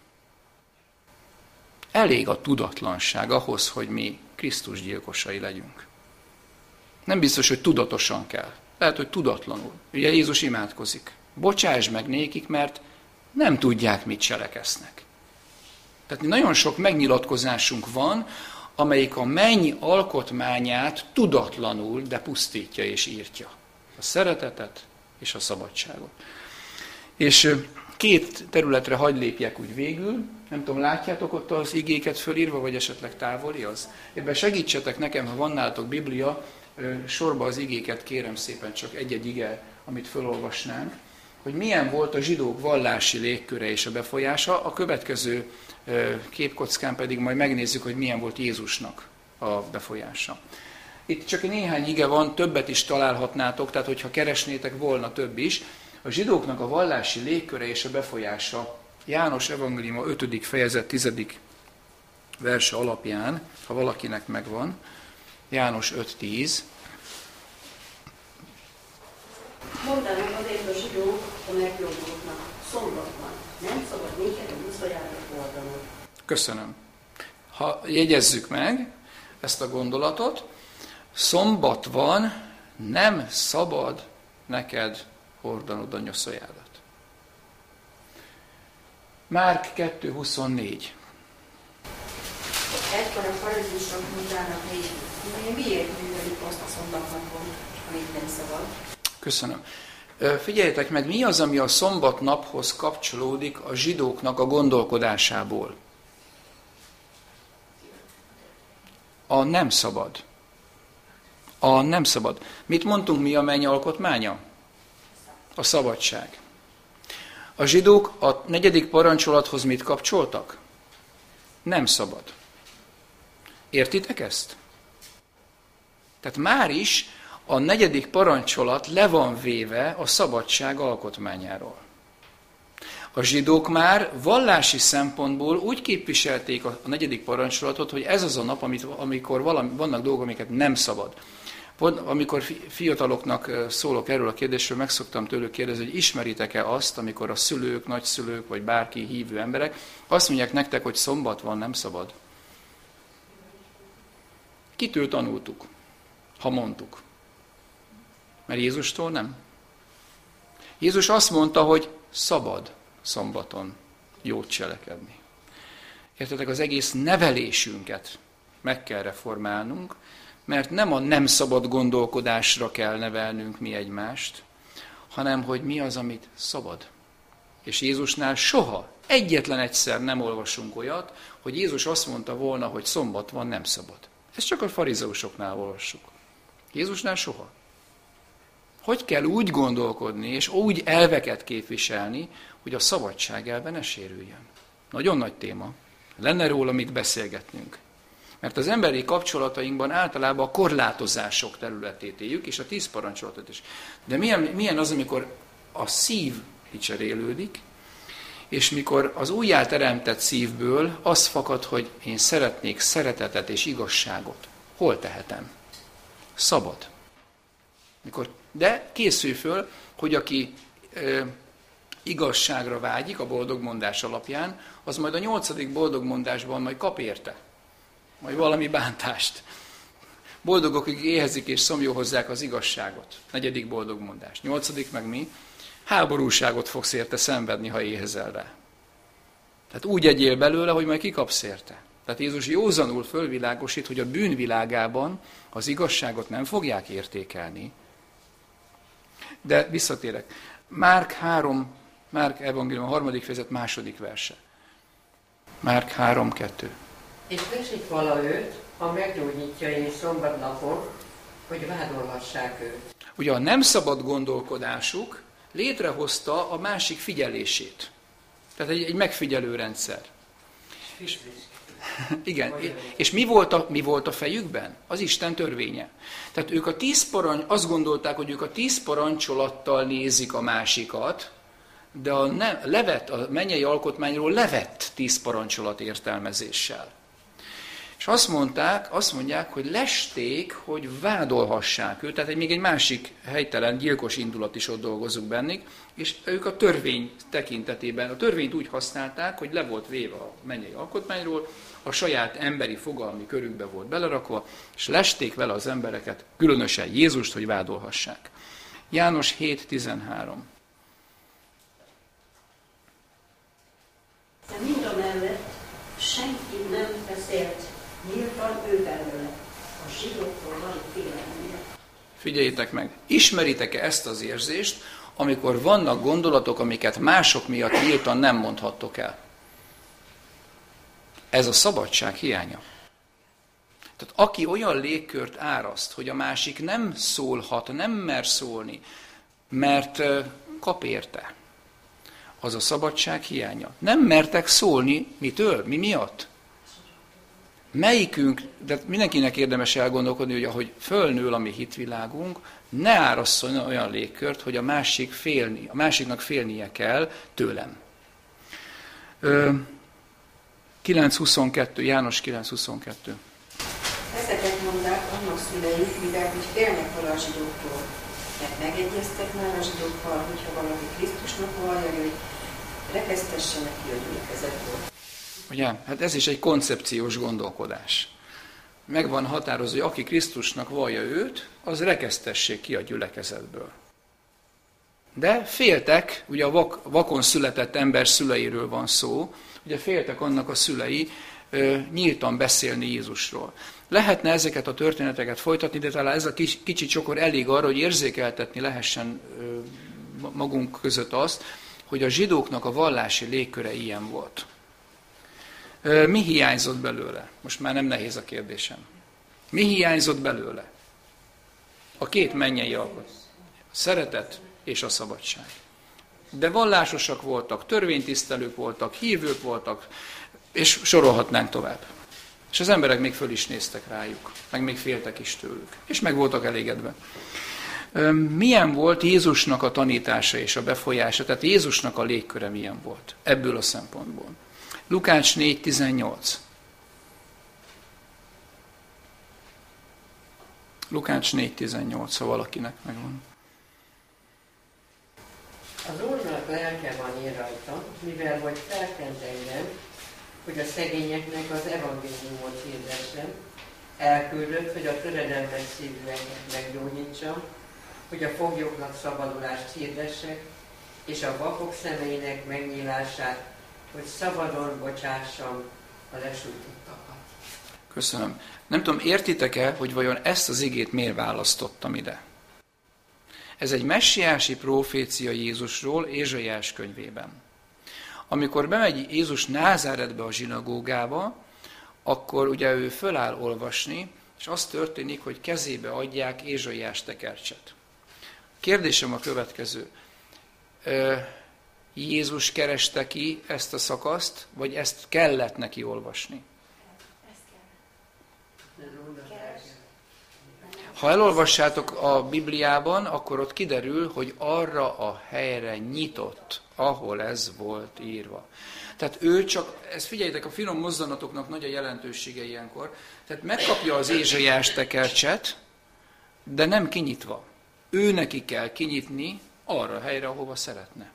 Elég a tudatlanság ahhoz, hogy mi Krisztus gyilkosai legyünk. Nem biztos, hogy tudatosan kell. Lehet, hogy tudatlanul. Ugye Jézus imádkozik. Bocsáss meg nékik, mert nem tudják, mit cseleksznek. Tehát nagyon sok megnyilatkozásunk van, amelyik a menny alkotmányát tudatlanul, de pusztítja és írtja. A szeretetet és a szabadságot. És 2 területre hadd lépjek úgy végül. Nem tudom, látjátok ott az igéket fölírva, vagy esetleg távoli az? Ebben segítsetek nekem, ha van nálatok Biblia, sorba az igéket kérem szépen, csak egy-egy ige, amit felolvasnánk, hogy milyen volt a zsidók vallási légköre és a befolyása, a következő képkockán pedig majd megnézzük, hogy milyen volt Jézusnak a befolyása. Itt csak néhány ige van, többet is találhatnátok, tehát hogyha keresnétek, volna több is. A zsidóknak a vallási légköre és a befolyása János evangéliuma 5. fejezet 10. verse alapján, ha valakinek megvan, János 5.10. Mondanak azért a zsidók a megjobbultnak, szombat van, nem szabad néked a buszvajára hordanod. Köszönöm. Ha jegyezzük meg ezt a gondolatot, szombat van, nem szabad neked hordanod a nyoszoljádat. Márk 2.24. Egykor a farizusok mondának miért művelik azt a szombatnapon, amit nem szabad? Köszönöm. Figyeljetek meg, mi az, ami a szombatnaphoz kapcsolódik a zsidóknak a gondolkodásából? A nem szabad. A nem szabad. Mit mondtunk, mi a menny alkotmánya? A szabadság. A zsidók a 4. parancsolathoz mit kapcsoltak? Nem szabad. Értitek ezt? Tehát már is a 4. parancsolat le van véve a szabadság alkotmányáról. A zsidók már vallási szempontból úgy képviselték a 4. parancsolatot, hogy ez az a nap, amikor vannak dolgok, amiket nem szabad. Amikor fiataloknak szólok erről a kérdésről, meg szoktam tőlük kérdezni, hogy ismeritek-e azt, amikor a szülők, nagyszülők, vagy bárki hívő emberek azt mondják nektek, hogy szombat van, nem szabad. Kitől tanultuk, ha mondtuk? Mert Jézustól nem. Jézus azt mondta, hogy szabad szombaton jót cselekedni. Értetek, az egész nevelésünket meg kell reformálnunk, mert nem a nem szabad gondolkodásra kell nevelnünk mi egymást, hanem hogy mi az, amit szabad. És Jézusnál soha, egyetlen egyszer nem olvasunk olyat, hogy Jézus azt mondta volna, hogy szombat van, nem szabad. Ezt csak a farizeusoknál olvassuk. Jézusnál soha. Hogy kell úgy gondolkodni, és úgy elveket képviselni, hogy a szabadság elve ne sérüljön? Nagyon nagy téma. Lenne róla mit beszélgetnünk. Mert az emberi kapcsolatainkban általában a korlátozások területét éljük, és a 10 parancsolatot is. De milyen az, amikor a szív kicserélődik, és mikor az újjáteremtett szívből az fakad, hogy én szeretnék szeretetet és igazságot. Hol tehetem? Szabad. De készülj föl, hogy aki igazságra vágyik a boldogmondás alapján, az majd a 8. boldogmondásban majd kap érte. Majd valami bántást. Boldogok, akik éhezik és szomjóhozzák az igazságot. 4. boldogmondás. 8. meg mi? Háborúságot fogsz érte szenvedni, ha éhezel rá. Tehát úgy egyél belőle, hogy majd kikapsz érte. Tehát Jézus józanul fölvilágosít, hogy a bűnvilágában az igazságot nem fogják értékelni. De visszatérek. Márk evangélium, a 3. fejezet 2. verse. Márk 3:2. És veszik vala őt, ha meggyógyítja én szombatnapon, hogy vádolhassák őt. Ugye a nem szabad gondolkodásuk létrehozta a másik figyelését. Tehát egy megfigyelő rendszer. Igen, és mi volt a fejükben? Az Isten törvénye. Tehát ők azt gondolták, hogy ők a 10 parancsolattal nézik a másikat, de a mennyei alkotmányról levett 10 parancsolat értelmezéssel. És azt mondják, hogy lesték, hogy vádolhassák őt, tehát még egy másik helytelen, gyilkos indulat is ott dolgozik bennük, és ők a törvény tekintetében, a törvényt úgy használták, hogy le volt véve a mennyei alkotmányról, a saját emberi fogalmi körükbe volt belerakva, és lesték vele az embereket, különösen Jézust, hogy vádolhassák. János 7:13. De mindamellett senki nem beszélt nyíltan ő belőle, a zsidóktól való félelemre. Figyeljétek meg, ismeritek-e ezt az érzést, amikor vannak gondolatok, amiket mások miatt nyíltan nem mondhattok el? Ez a szabadság hiánya. Tehát aki olyan légkört áraszt, hogy a másik nem szólhat, nem mer szólni, mert kap érte, az a szabadság hiánya. Nem mertek szólni mitől? Mi miatt? Melyikünk, de mindenkinek érdemes elgondolkodni, hogy ahogy fölnől a mi hitvilágunk, ne árasszon olyan légkört, hogy a másiknak félnie kell tőlem. 9:22, János 9:22. Ezeket mondták annak szülei, mivel hogy félnek vala a zsidóktól. Mert megegyeztek már a zsidókkal, hogyha valaki Krisztusnak vallja, hogy rekesztessenek ki a gyülekezetből. Ugye? Hát ez is egy koncepciós gondolkodás. Meg van határozva, hogy aki Krisztusnak vallja őt, az rekesztessék ki a gyülekezetből. De féltek, ugye a vakon született ember szüleiről van szó, ugye féltek annak a szülei nyíltan beszélni Jézusról. Lehetne ezeket a történeteket folytatni, de talán ez a kicsi csokor elég arra, hogy érzékeltetni lehessen magunk között azt, hogy a zsidóknak a vallási légköre ilyen volt. Mi hiányzott belőle? Most már nem nehéz a kérdésem. Mi hiányzott belőle? A 2 mennyei alkot. A szeretet és a szabadság. De vallásosak voltak, törvénytisztelők voltak, hívők voltak, és sorolhatnánk tovább. És az emberek még föl is néztek rájuk, meg még féltek is tőlük, és meg voltak elégedve. Milyen volt Jézusnak a tanítása és a befolyása, tehát Jézusnak a légköre milyen volt ebből a szempontból? Lukács 4.18. Lukács 4.18, ha valakinek megvan. Az Úrnak lelke van én rajtam, mivel hogy felkent engem, hogy a szegényeknek az evangéliumot hirdessem, elküldött, hogy a töredelmes szívűeket meggyógyítsam, hogy a foglyoknak szabadulást hirdessek, és a vakok szemeinek megnyílását, hogy szabadon bocsássam a lesújtottakat. Köszönöm. Nem tudom, értitek-e, hogy vajon ezt az igét miért választottam ide? Ez egy messiási profécia Jézusról Ézsaiás könyvében. Amikor bemegy Jézus Názáretbe a zsinagógába, akkor ugye ő föláll olvasni, és az történik, hogy kezébe adják Ézsaiás tekercset. Kérdésem a következő. Jézus kereste ki ezt a szakaszt, vagy ezt kellett neki olvasni? Ha elolvassátok a Bibliában, akkor ott kiderül, hogy arra a helyre nyitott, ahol ez volt írva. Tehát ő csak, ezt figyeljétek, a finom mozzanatoknak nagy a jelentősége ilyenkor, tehát megkapja az Ézsaiás tekercset, de nem kinyitva. Ő neki kell kinyitni arra a helyre, ahova szeretne.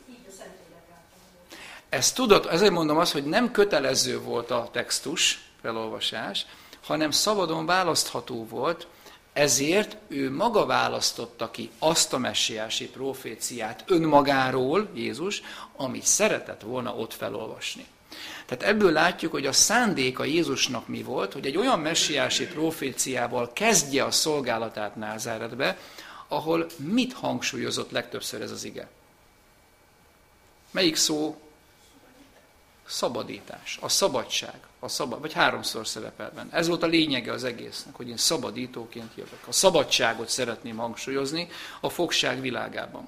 Ezt tudod, ezért mondom azt, hogy nem kötelező volt a textus, felolvasás, hanem szabadon választható volt, ezért ő maga választotta ki azt a messiási proféciát önmagáról, Jézus, amit szeretett volna ott felolvasni. Tehát ebből látjuk, hogy a szándéka Jézusnak mi volt, hogy egy olyan messiási proféciával kezdje a szolgálatát Názáretbe, ahol mit hangsúlyozott legtöbbször ez az ige? Melyik szó? Szabadítás, a szabadság, vagy háromszor szerepel benne. Ez volt a lényege az egésznek, hogy én szabadítóként jövök. A szabadságot szeretném hangsúlyozni a fogság világában.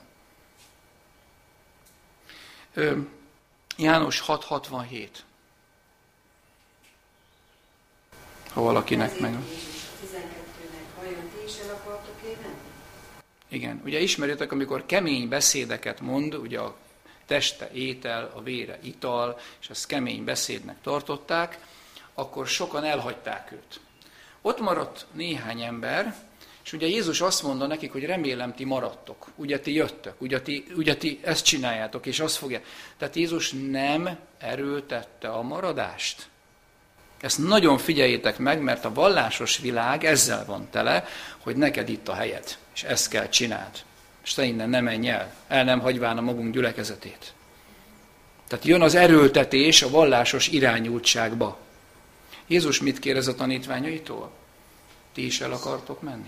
János 6.67. Ha valakinek meg... Igen, ugye ismerjétek, amikor kemény beszédeket mond, ugye a teste étel, a vére ital, és ezt kemény beszédnek tartották, akkor sokan elhagyták őt. Ott maradt néhány ember, és ugye Jézus azt mondta nekik, hogy remélem ti maradtok, ugye ti jöttök, ugye ti ezt csináljátok, és azt fogja. Tehát Jézus nem erőltette a maradást. Ezt nagyon figyeljétek meg, mert a vallásos világ ezzel van tele, hogy neked itt a helyed, és ezt kell csináld. És te innen nem menj el nem hagyván a magunk gyülekezetét. Tehát jön az erőltetés a vallásos irányultságba. Jézus mit kérdez a tanítványaitól? Ti is el akartok menni?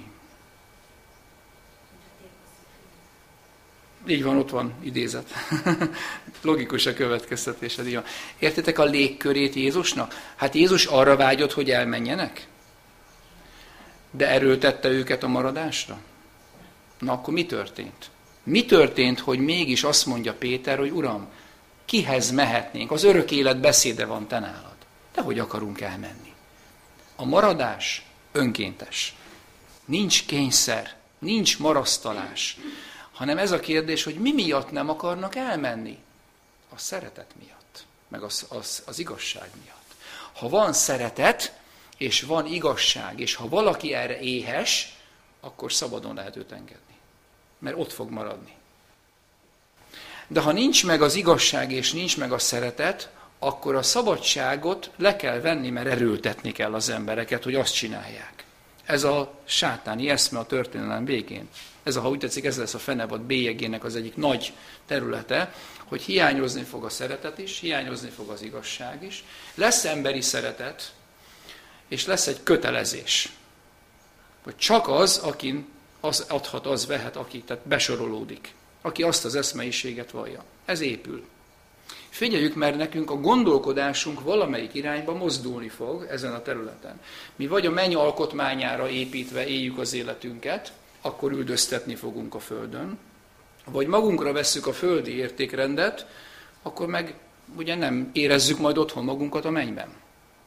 Így van, ott van idézet. Logikus a következtetésed. Így van. Értitek a légkörét Jézusnak? Hát Jézus arra vágyott, hogy elmenjenek? De erőltette őket a maradásra? Na akkor mi történt? Mi történt, hogy mégis azt mondja Péter, hogy Uram, kihez mehetnénk? Az örök élet beszéde van te nálad. De hogy akarunk elmenni? A maradás önkéntes. Nincs kényszer, nincs marasztalás, hanem ez a kérdés, hogy mi miatt nem akarnak elmenni? A szeretet miatt, meg az igazság miatt. Ha van szeretet, és van igazság, és ha valaki erre éhes, akkor szabadon lehet őt engedni. Mert ott fog maradni. De ha nincs meg az igazság, és nincs meg a szeretet, akkor a szabadságot le kell venni, mert erőltetni kell az embereket, hogy azt csinálják. Ez a sátáni eszme a történelem végén. Ha úgy tetszik, ez lesz a fenevad bélyegének az egyik nagy területe, hogy hiányozni fog a szeretet is, hiányozni fog az igazság is. Lesz emberi szeretet, és lesz egy kötelezés. Hogy csak az, akin az adhat, az vehet, aki, tehát besorolódik. Aki azt az eszmeiséget vallja. Ez épül. Figyeljük, mert nekünk a gondolkodásunk valamelyik irányba mozdulni fog ezen a területen. Mi vagy a menny alkotmányára építve éljük az életünket, akkor üldöztetni fogunk a földön, vagy magunkra vesszük a földi értékrendet, akkor meg ugye nem érezzük majd otthon magunkat a mennyben.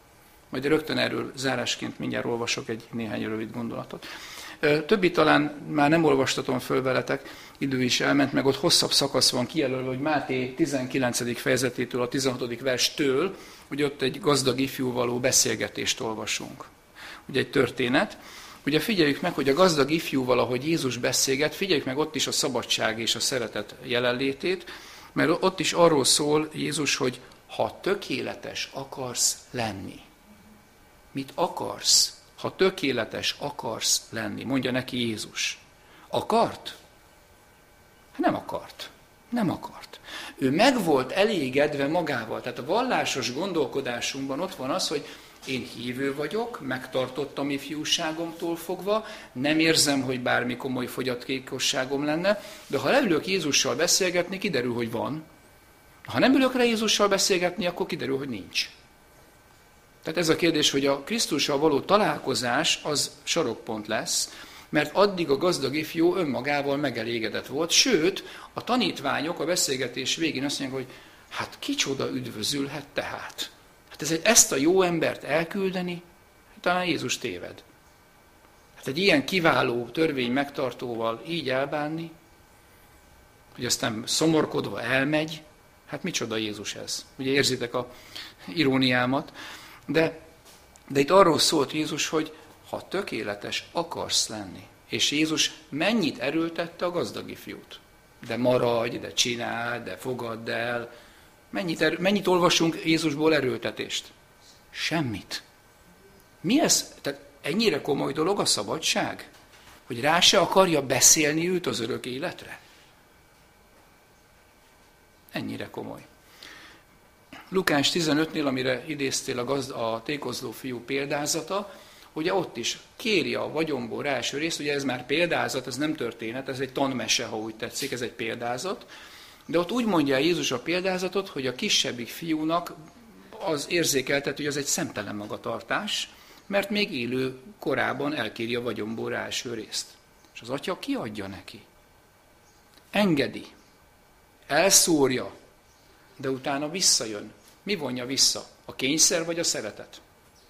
Majd rögtön erről zárásként mindjárt olvasok egy néhány rövid gondolatot. Többi talán már nem olvastatom föl veletek, idő is elment, meg ott hosszabb szakasz van kijelölve, hogy Máté 19. fejezetétől a 16. verstől, hogy ott egy gazdag ifjú való beszélgetést olvasunk. Ugye egy történet. Ugye figyeljük meg, hogy a gazdag ifjúval, ahogy Jézus beszélget, figyeljük meg ott is a szabadság és a szeretet jelenlétét, mert ott is arról szól Jézus, hogy ha tökéletes akarsz lenni. Mit akarsz? Ha tökéletes akarsz lenni, mondja neki Jézus. Akart? Nem akart. Nem akart. Ő meg volt elégedve magával. Tehát a vallásos gondolkodásunkban ott van az, hogy én hívő vagyok, megtartottam ifjúságomtól fogva, nem érzem, hogy bármi komoly fogyatékosságom lenne, de ha leülök Jézussal beszélgetni, kiderül, hogy van. Ha nem ülök le Jézussal beszélgetni, akkor kiderül, hogy nincs. Tehát ez a kérdés, hogy a Krisztussal való találkozás az sarokpont lesz, mert addig a gazdag ifjú önmagával megelégedett volt, sőt, a tanítványok a beszélgetés végén azt mondják, hogy hát kicsoda üdvözülhet tehát. Hát ezt a jó embert elküldeni, talán Jézus téved. Hát egy ilyen kiváló törvény megtartóval így elbánni, hogy aztán szomorkodva elmegy, hát micsoda Jézus ez. Ugye érzitek a iróniámat, de itt arról szólt Jézus, hogy ha tökéletes akarsz lenni, és Jézus mennyit erőltette a gazdag ifjút. De maradj, de csinálj, de fogadd el. Mennyit olvasunk Jézusból erőltetést? Semmit. Mi ez? Tehát ennyire komoly dolog a szabadság? Hogy rá se akarja beszélni őt az örök életre? Ennyire komoly. Lukás 15-nél, amire idéztél a tékozló fiú példázata, ugye ott is kéri a vagyomból rá első részt, ugye ez már példázat, ez nem történet, ez egy tanmese, ha úgy tetszik, ez egy példázat, de ott úgy mondja Jézus a példázatot, hogy a kisebbik fiúnak az érzékeltet, hogy az egy szemtelen magatartás, mert még élő korában elkéri a vagyomból rá első részt. És az atya kiadja neki. Engedi. Elszórja, de utána visszajön. Mi vonja vissza? A kényszer vagy a szeretet?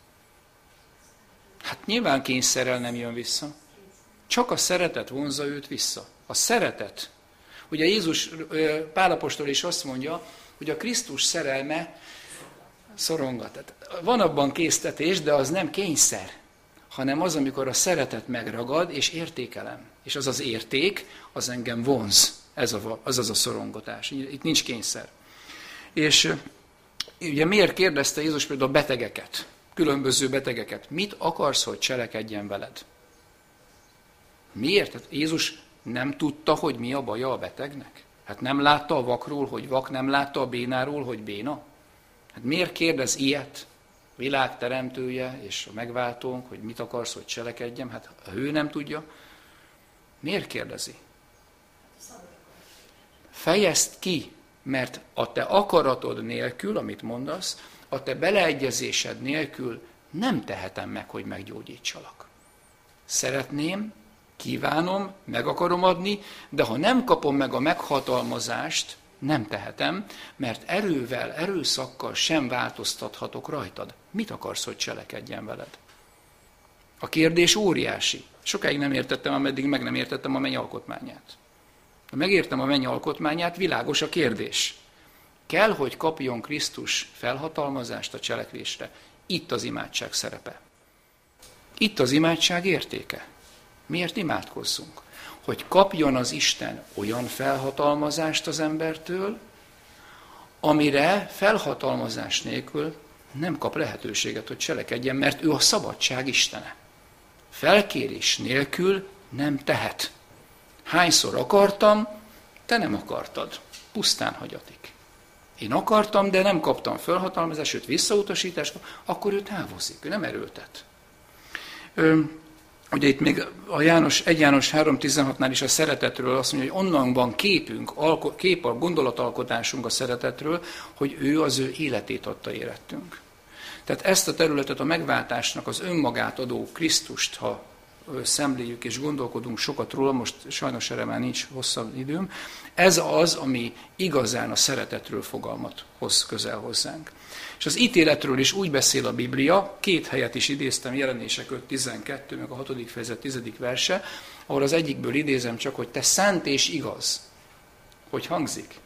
Hát nyilván kényszerrel nem jön vissza. Csak a szeretet vonza őt vissza. A szeretet. Ugye Jézus, Pál apostol is azt mondja, hogy a Krisztus szerelme szorongat. Tehát van abban késztetés, de az nem kényszer, hanem az, amikor a szeretet megragad, és értékelem. És az az érték, az engem vonz. Ez az a szorongatás. Itt nincs kényszer. És ugye miért kérdezte Jézus például a betegeket, különböző betegeket? Mit akarsz, hogy cselekedjen veled? Miért? Tehát Jézus nem tudta, hogy mi a baja a betegnek? Hát nem látta a vakról, hogy vak, nem látta a bénáról, hogy béna? Hát miért kérdez ilyet? Világ teremtője és a megváltónk, hogy mit akarsz, hogy cselekedjem? Hát ha ő nem tudja, miért kérdezi? Fejezd ki, mert a te akaratod nélkül, amit mondasz, a te beleegyezésed nélkül nem tehetem meg, hogy meggyógyítsalak. Szeretném, kívánom, meg akarom adni, de ha nem kapom meg a meghatalmazást, nem tehetem, mert erővel, erőszakkal sem változtathatok rajtad. Mit akarsz, hogy cselekedjen veled? A kérdés óriási. Sokáig nem értettem, ameddig meg nem értettem a menny alkotmányát. Ha megértem a menny alkotmányát, világos a kérdés. Kell, hogy kapjon Krisztus felhatalmazást a cselekvésre. Itt az imádság szerepe. Itt az imádság értéke. Miért imádkozzunk? Hogy kapjon az Isten olyan felhatalmazást az embertől, amire felhatalmazás nélkül nem kap lehetőséget, hogy cselekedjen, mert ő a szabadság istene. Felkérés nélkül nem tehet. Hányszor akartam, te nem akartad. Pusztán hagyatik. Én akartam, de nem kaptam felhatalmazást, sőt visszautasítást, akkor ő távozik, ő nem erőltet. Ugye itt még a 1 János 3.16-nál is a szeretetről azt mondja, hogy onnan van kép a gondolatalkotásunk a szeretetről, hogy ő az ő életét adta érettünk. Tehát ezt a területet a megváltásnak az önmagát adó Krisztust, ha szemléljük és gondolkodunk sokat róla, most sajnos erre már nincs hosszabb időm, ez az, ami igazán a szeretetről fogalmat hoz közel hozzánk. És az ítéletről is úgy beszél a Biblia, 2 helyet is idéztem, Jelenések 5.12, meg a 6. fejezet 10. verse, ahol az egyikből idézem csak, hogy te szent és igaz. Hogy hangzik?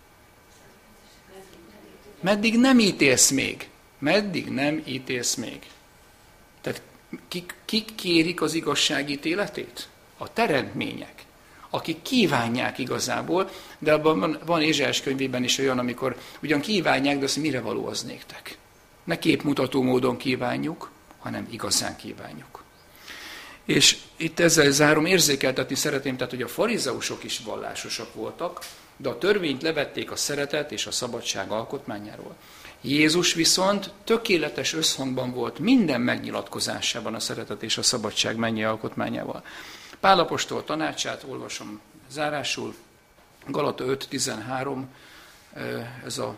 Meddig nem ítélsz még? Meddig nem ítélsz még? Tehát kik kérik az igazság ítéletét? A teremtmények, akik kívánják igazából, de abban van Ézsaiás könyvében is olyan, amikor ugyan kívánják, de azt mire való az néktek? Ne képmutató módon kívánjuk, hanem igazán kívánjuk. És itt ezzel zárom, érzékeltetni szeretném, tehát, hogy a farizeusok is vallásosak voltak, de a törvényt levették a szeretet és a szabadság alkotmányáról. Jézus viszont tökéletes összhangban volt minden megnyilatkozásában a szeretet és a szabadság mennyei alkotmányával. Pál apostol tanácsát olvasom zárásul, Galata 5.13, ez a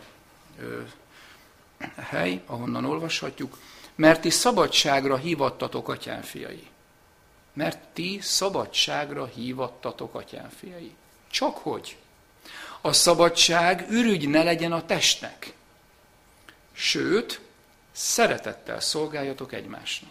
hely, ahonnan olvashatjuk, mert ti szabadságra hívattatok, atyám fiai. Mert ti szabadságra hívattatok, atyám fiai. Csak hogy a szabadság ürügy ne legyen a testnek, sőt, szeretettel szolgáljatok egymásnak.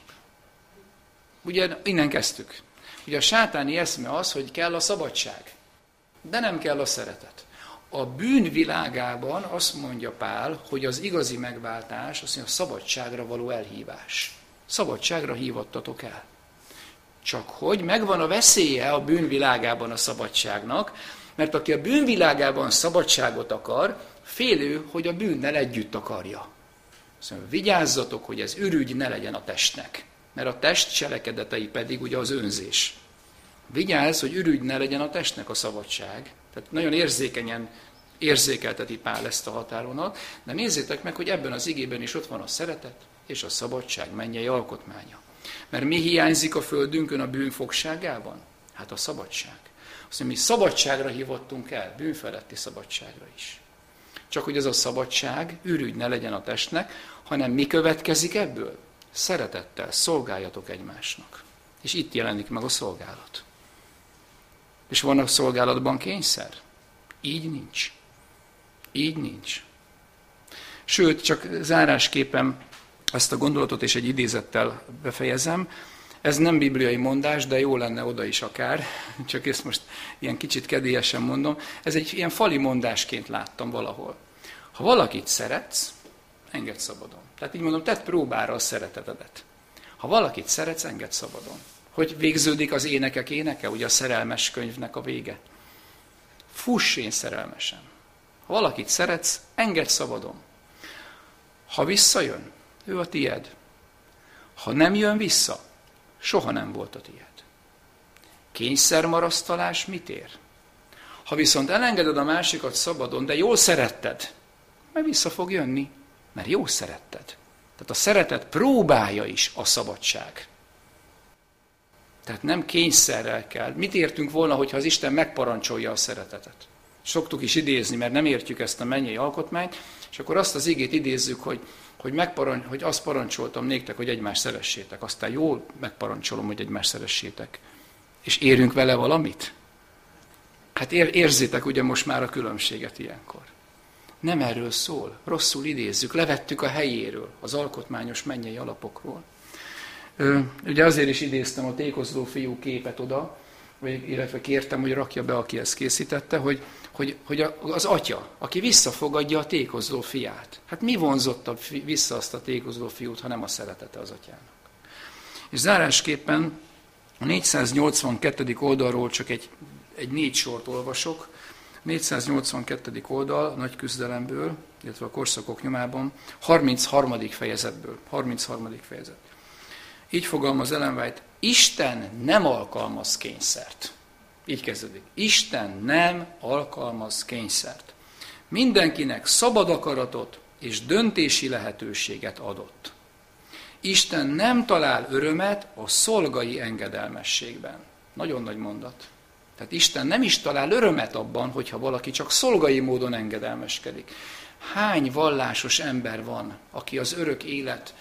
Ugye innen kezdtük. Ugye a sátáni eszme az, hogy kell a szabadság, de nem kell a szeretet. A bűn világában azt mondja Pál, hogy az igazi megváltás, azt mondja, a szabadságra való elhívás. Szabadságra hívattatok el. Csak hogy megvan a veszélye a bűn világában a szabadságnak, mert aki a bűn világában szabadságot akar, félő, hogy a bűnnel együtt akarja. Azt mondja, vigyázzatok, hogy ez ürügy ne legyen a testnek, mert a test cselekedetei pedig ugye az önzés. Vigyázz, hogy ürügy ne legyen a testnek a szabadság. Tehát nagyon érzékenyen érzékelteti Pál ezt a határonalat, de nézzétek meg, hogy ebben az igében is ott van a szeretet és a szabadság mennyei alkotmánya. Mert mi hiányzik a földünkön a bűn fogságában? Hát a szabadság. Azt mondja, mi szabadságra hívottunk el, bűnfeletti szabadságra is. Csak hogy ez a szabadság ürügy ne legyen a testnek, hanem mi következik ebből? Szeretettel szolgáljatok egymásnak. És itt jelenik meg a szolgálat. És van a szolgálatban kényszer? Így nincs. Így nincs. Sőt, csak zárásképpen ezt a gondolatot és egy idézettel befejezem. Ez nem bibliai mondás, de jó lenne oda is akár, csak ezt most ilyen kicsit kedélyesen mondom. Ez egy ilyen fali mondásként láttam valahol. Ha valakit szeretsz, engedd szabadon. Tehát így mondom, tedd próbára a szeretetedet. Ha valakit szeretsz, engedd szabadon. Hogy végződik az énekek éneke, ugye a szerelmes könyvnek a vége. Fuss én szerelmesen. Ha valakit szeretsz, engedd szabadon. Ha visszajön, ő a tied. Ha nem jön vissza, soha nem volt a tied. Kényszermarasztalás mit ér? Ha viszont elengeded a másikat szabadon, de jól szeretted, mert vissza fog jönni, mert jól szeretted. Tehát a szeretet próbája is a szabadság. Tehát nem kényszerrel kell. Mit értünk volna, hogyha az Isten megparancsolja a szeretetet? Szoktuk is idézni, mert nem értjük ezt a mennyei alkotmányt, és akkor azt az igét idézzük, hogy azt parancsoltam néktek, hogy egymást szeressétek. Aztán jól megparancsolom, hogy egymást szeressétek. És érünk vele valamit? Hát érzitek ugye most már a különbséget ilyenkor. Nem erről szól. Rosszul idézzük, levettük a helyéről, az alkotmányos mennyei alapokról. Ugye azért is idéztem a tékozló fiú képet oda, illetve kértem, hogy rakja be, aki ezt készítette, hogy az atya, aki visszafogadja a tékozló fiát. Hát mi vonzotta vissza azt a tékozló fiút, ha nem a szeretete az atyának? És zárásképpen a 482. oldalról csak egy 4 sort olvasok. 482. oldal a Nagy küzdelemből, illetve a Korszakok nyomában, 33. fejezetből. 33. fejezet. Így fogalmaz Ellen White, Isten nem alkalmaz kényszert. Így kezdődik. Isten nem alkalmaz kényszert. Mindenkinek szabad akaratot és döntési lehetőséget adott. Isten nem talál örömet a szolgai engedelmességben. Nagyon nagy mondat. Tehát Isten nem is talál örömet abban, hogyha valaki csak szolgai módon engedelmeskedik. Hány vallásos ember van, aki az örök élet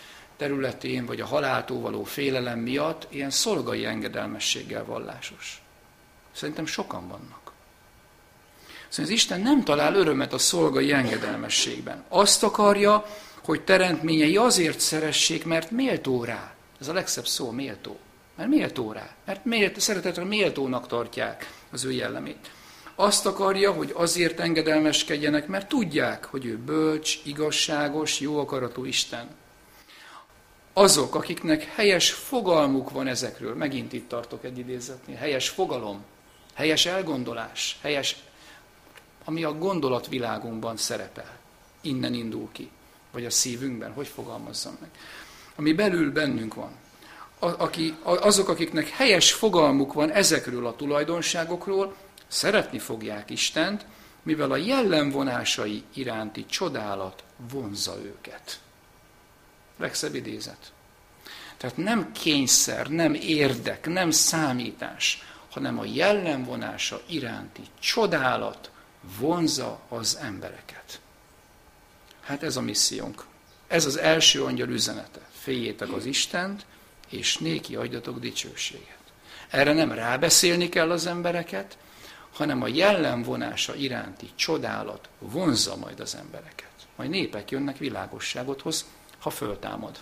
területén, vagy a haláltól való félelem miatt ilyen szolgai engedelmességgel vallásos. Szerintem sokan vannak. Szóval az Isten nem talál örömet a szolgai engedelmességben. Azt akarja, hogy teremtményei azért szeressék, mert méltó rá. Ez a legszebb szó, méltó. Mert méltó rá. Mert szeretetre méltónak tartják az ő jellemét. Azt akarja, hogy azért engedelmeskedjenek, mert tudják, hogy ő bölcs, igazságos, jó akaratú Isten. Azok, akiknek helyes fogalmuk van ezekről, megint itt tartok egy idézetnél, helyes fogalom, helyes elgondolás, helyes, ami a gondolatvilágunkban szerepel. Innen indul ki. Vagy a szívünkben, hogy fogalmazzam meg. Ami belül bennünk van. Azok, akiknek helyes fogalmuk van ezekről a tulajdonságokról, szeretni fogják Istent, mivel a jellemvonásai iránti csodálat vonzza őket. Legszebb idézet. Tehát nem kényszer, nem érdek, nem számítás, hanem a jellemvonása iránti csodálat vonzza az embereket. Hát ez a missziónk. Ez az első angyal üzenete. Féljétek az Istent, és néki adjatok dicsőséget. Erre nem rábeszélni kell az embereket, hanem a jellemvonása iránti csodálat vonzza majd az embereket. Majd népek jönnek világosságot hoz, ha föltámad.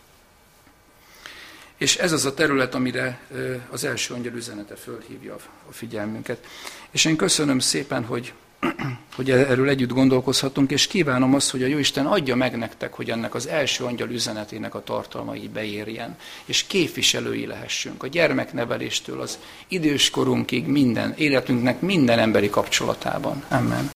És ez az a terület, amire az első angyal üzenete fölhívja a figyelmünket. És én köszönöm szépen, hogy erről együtt gondolkozhatunk, és kívánom azt, hogy a Jóisten adja meg nektek, hogy ennek az első angyal üzenetének a tartalmai beérjen, és képviselői lehessünk a gyermekneveléstől az időskorunkig minden életünknek minden emberi kapcsolatában. Amen.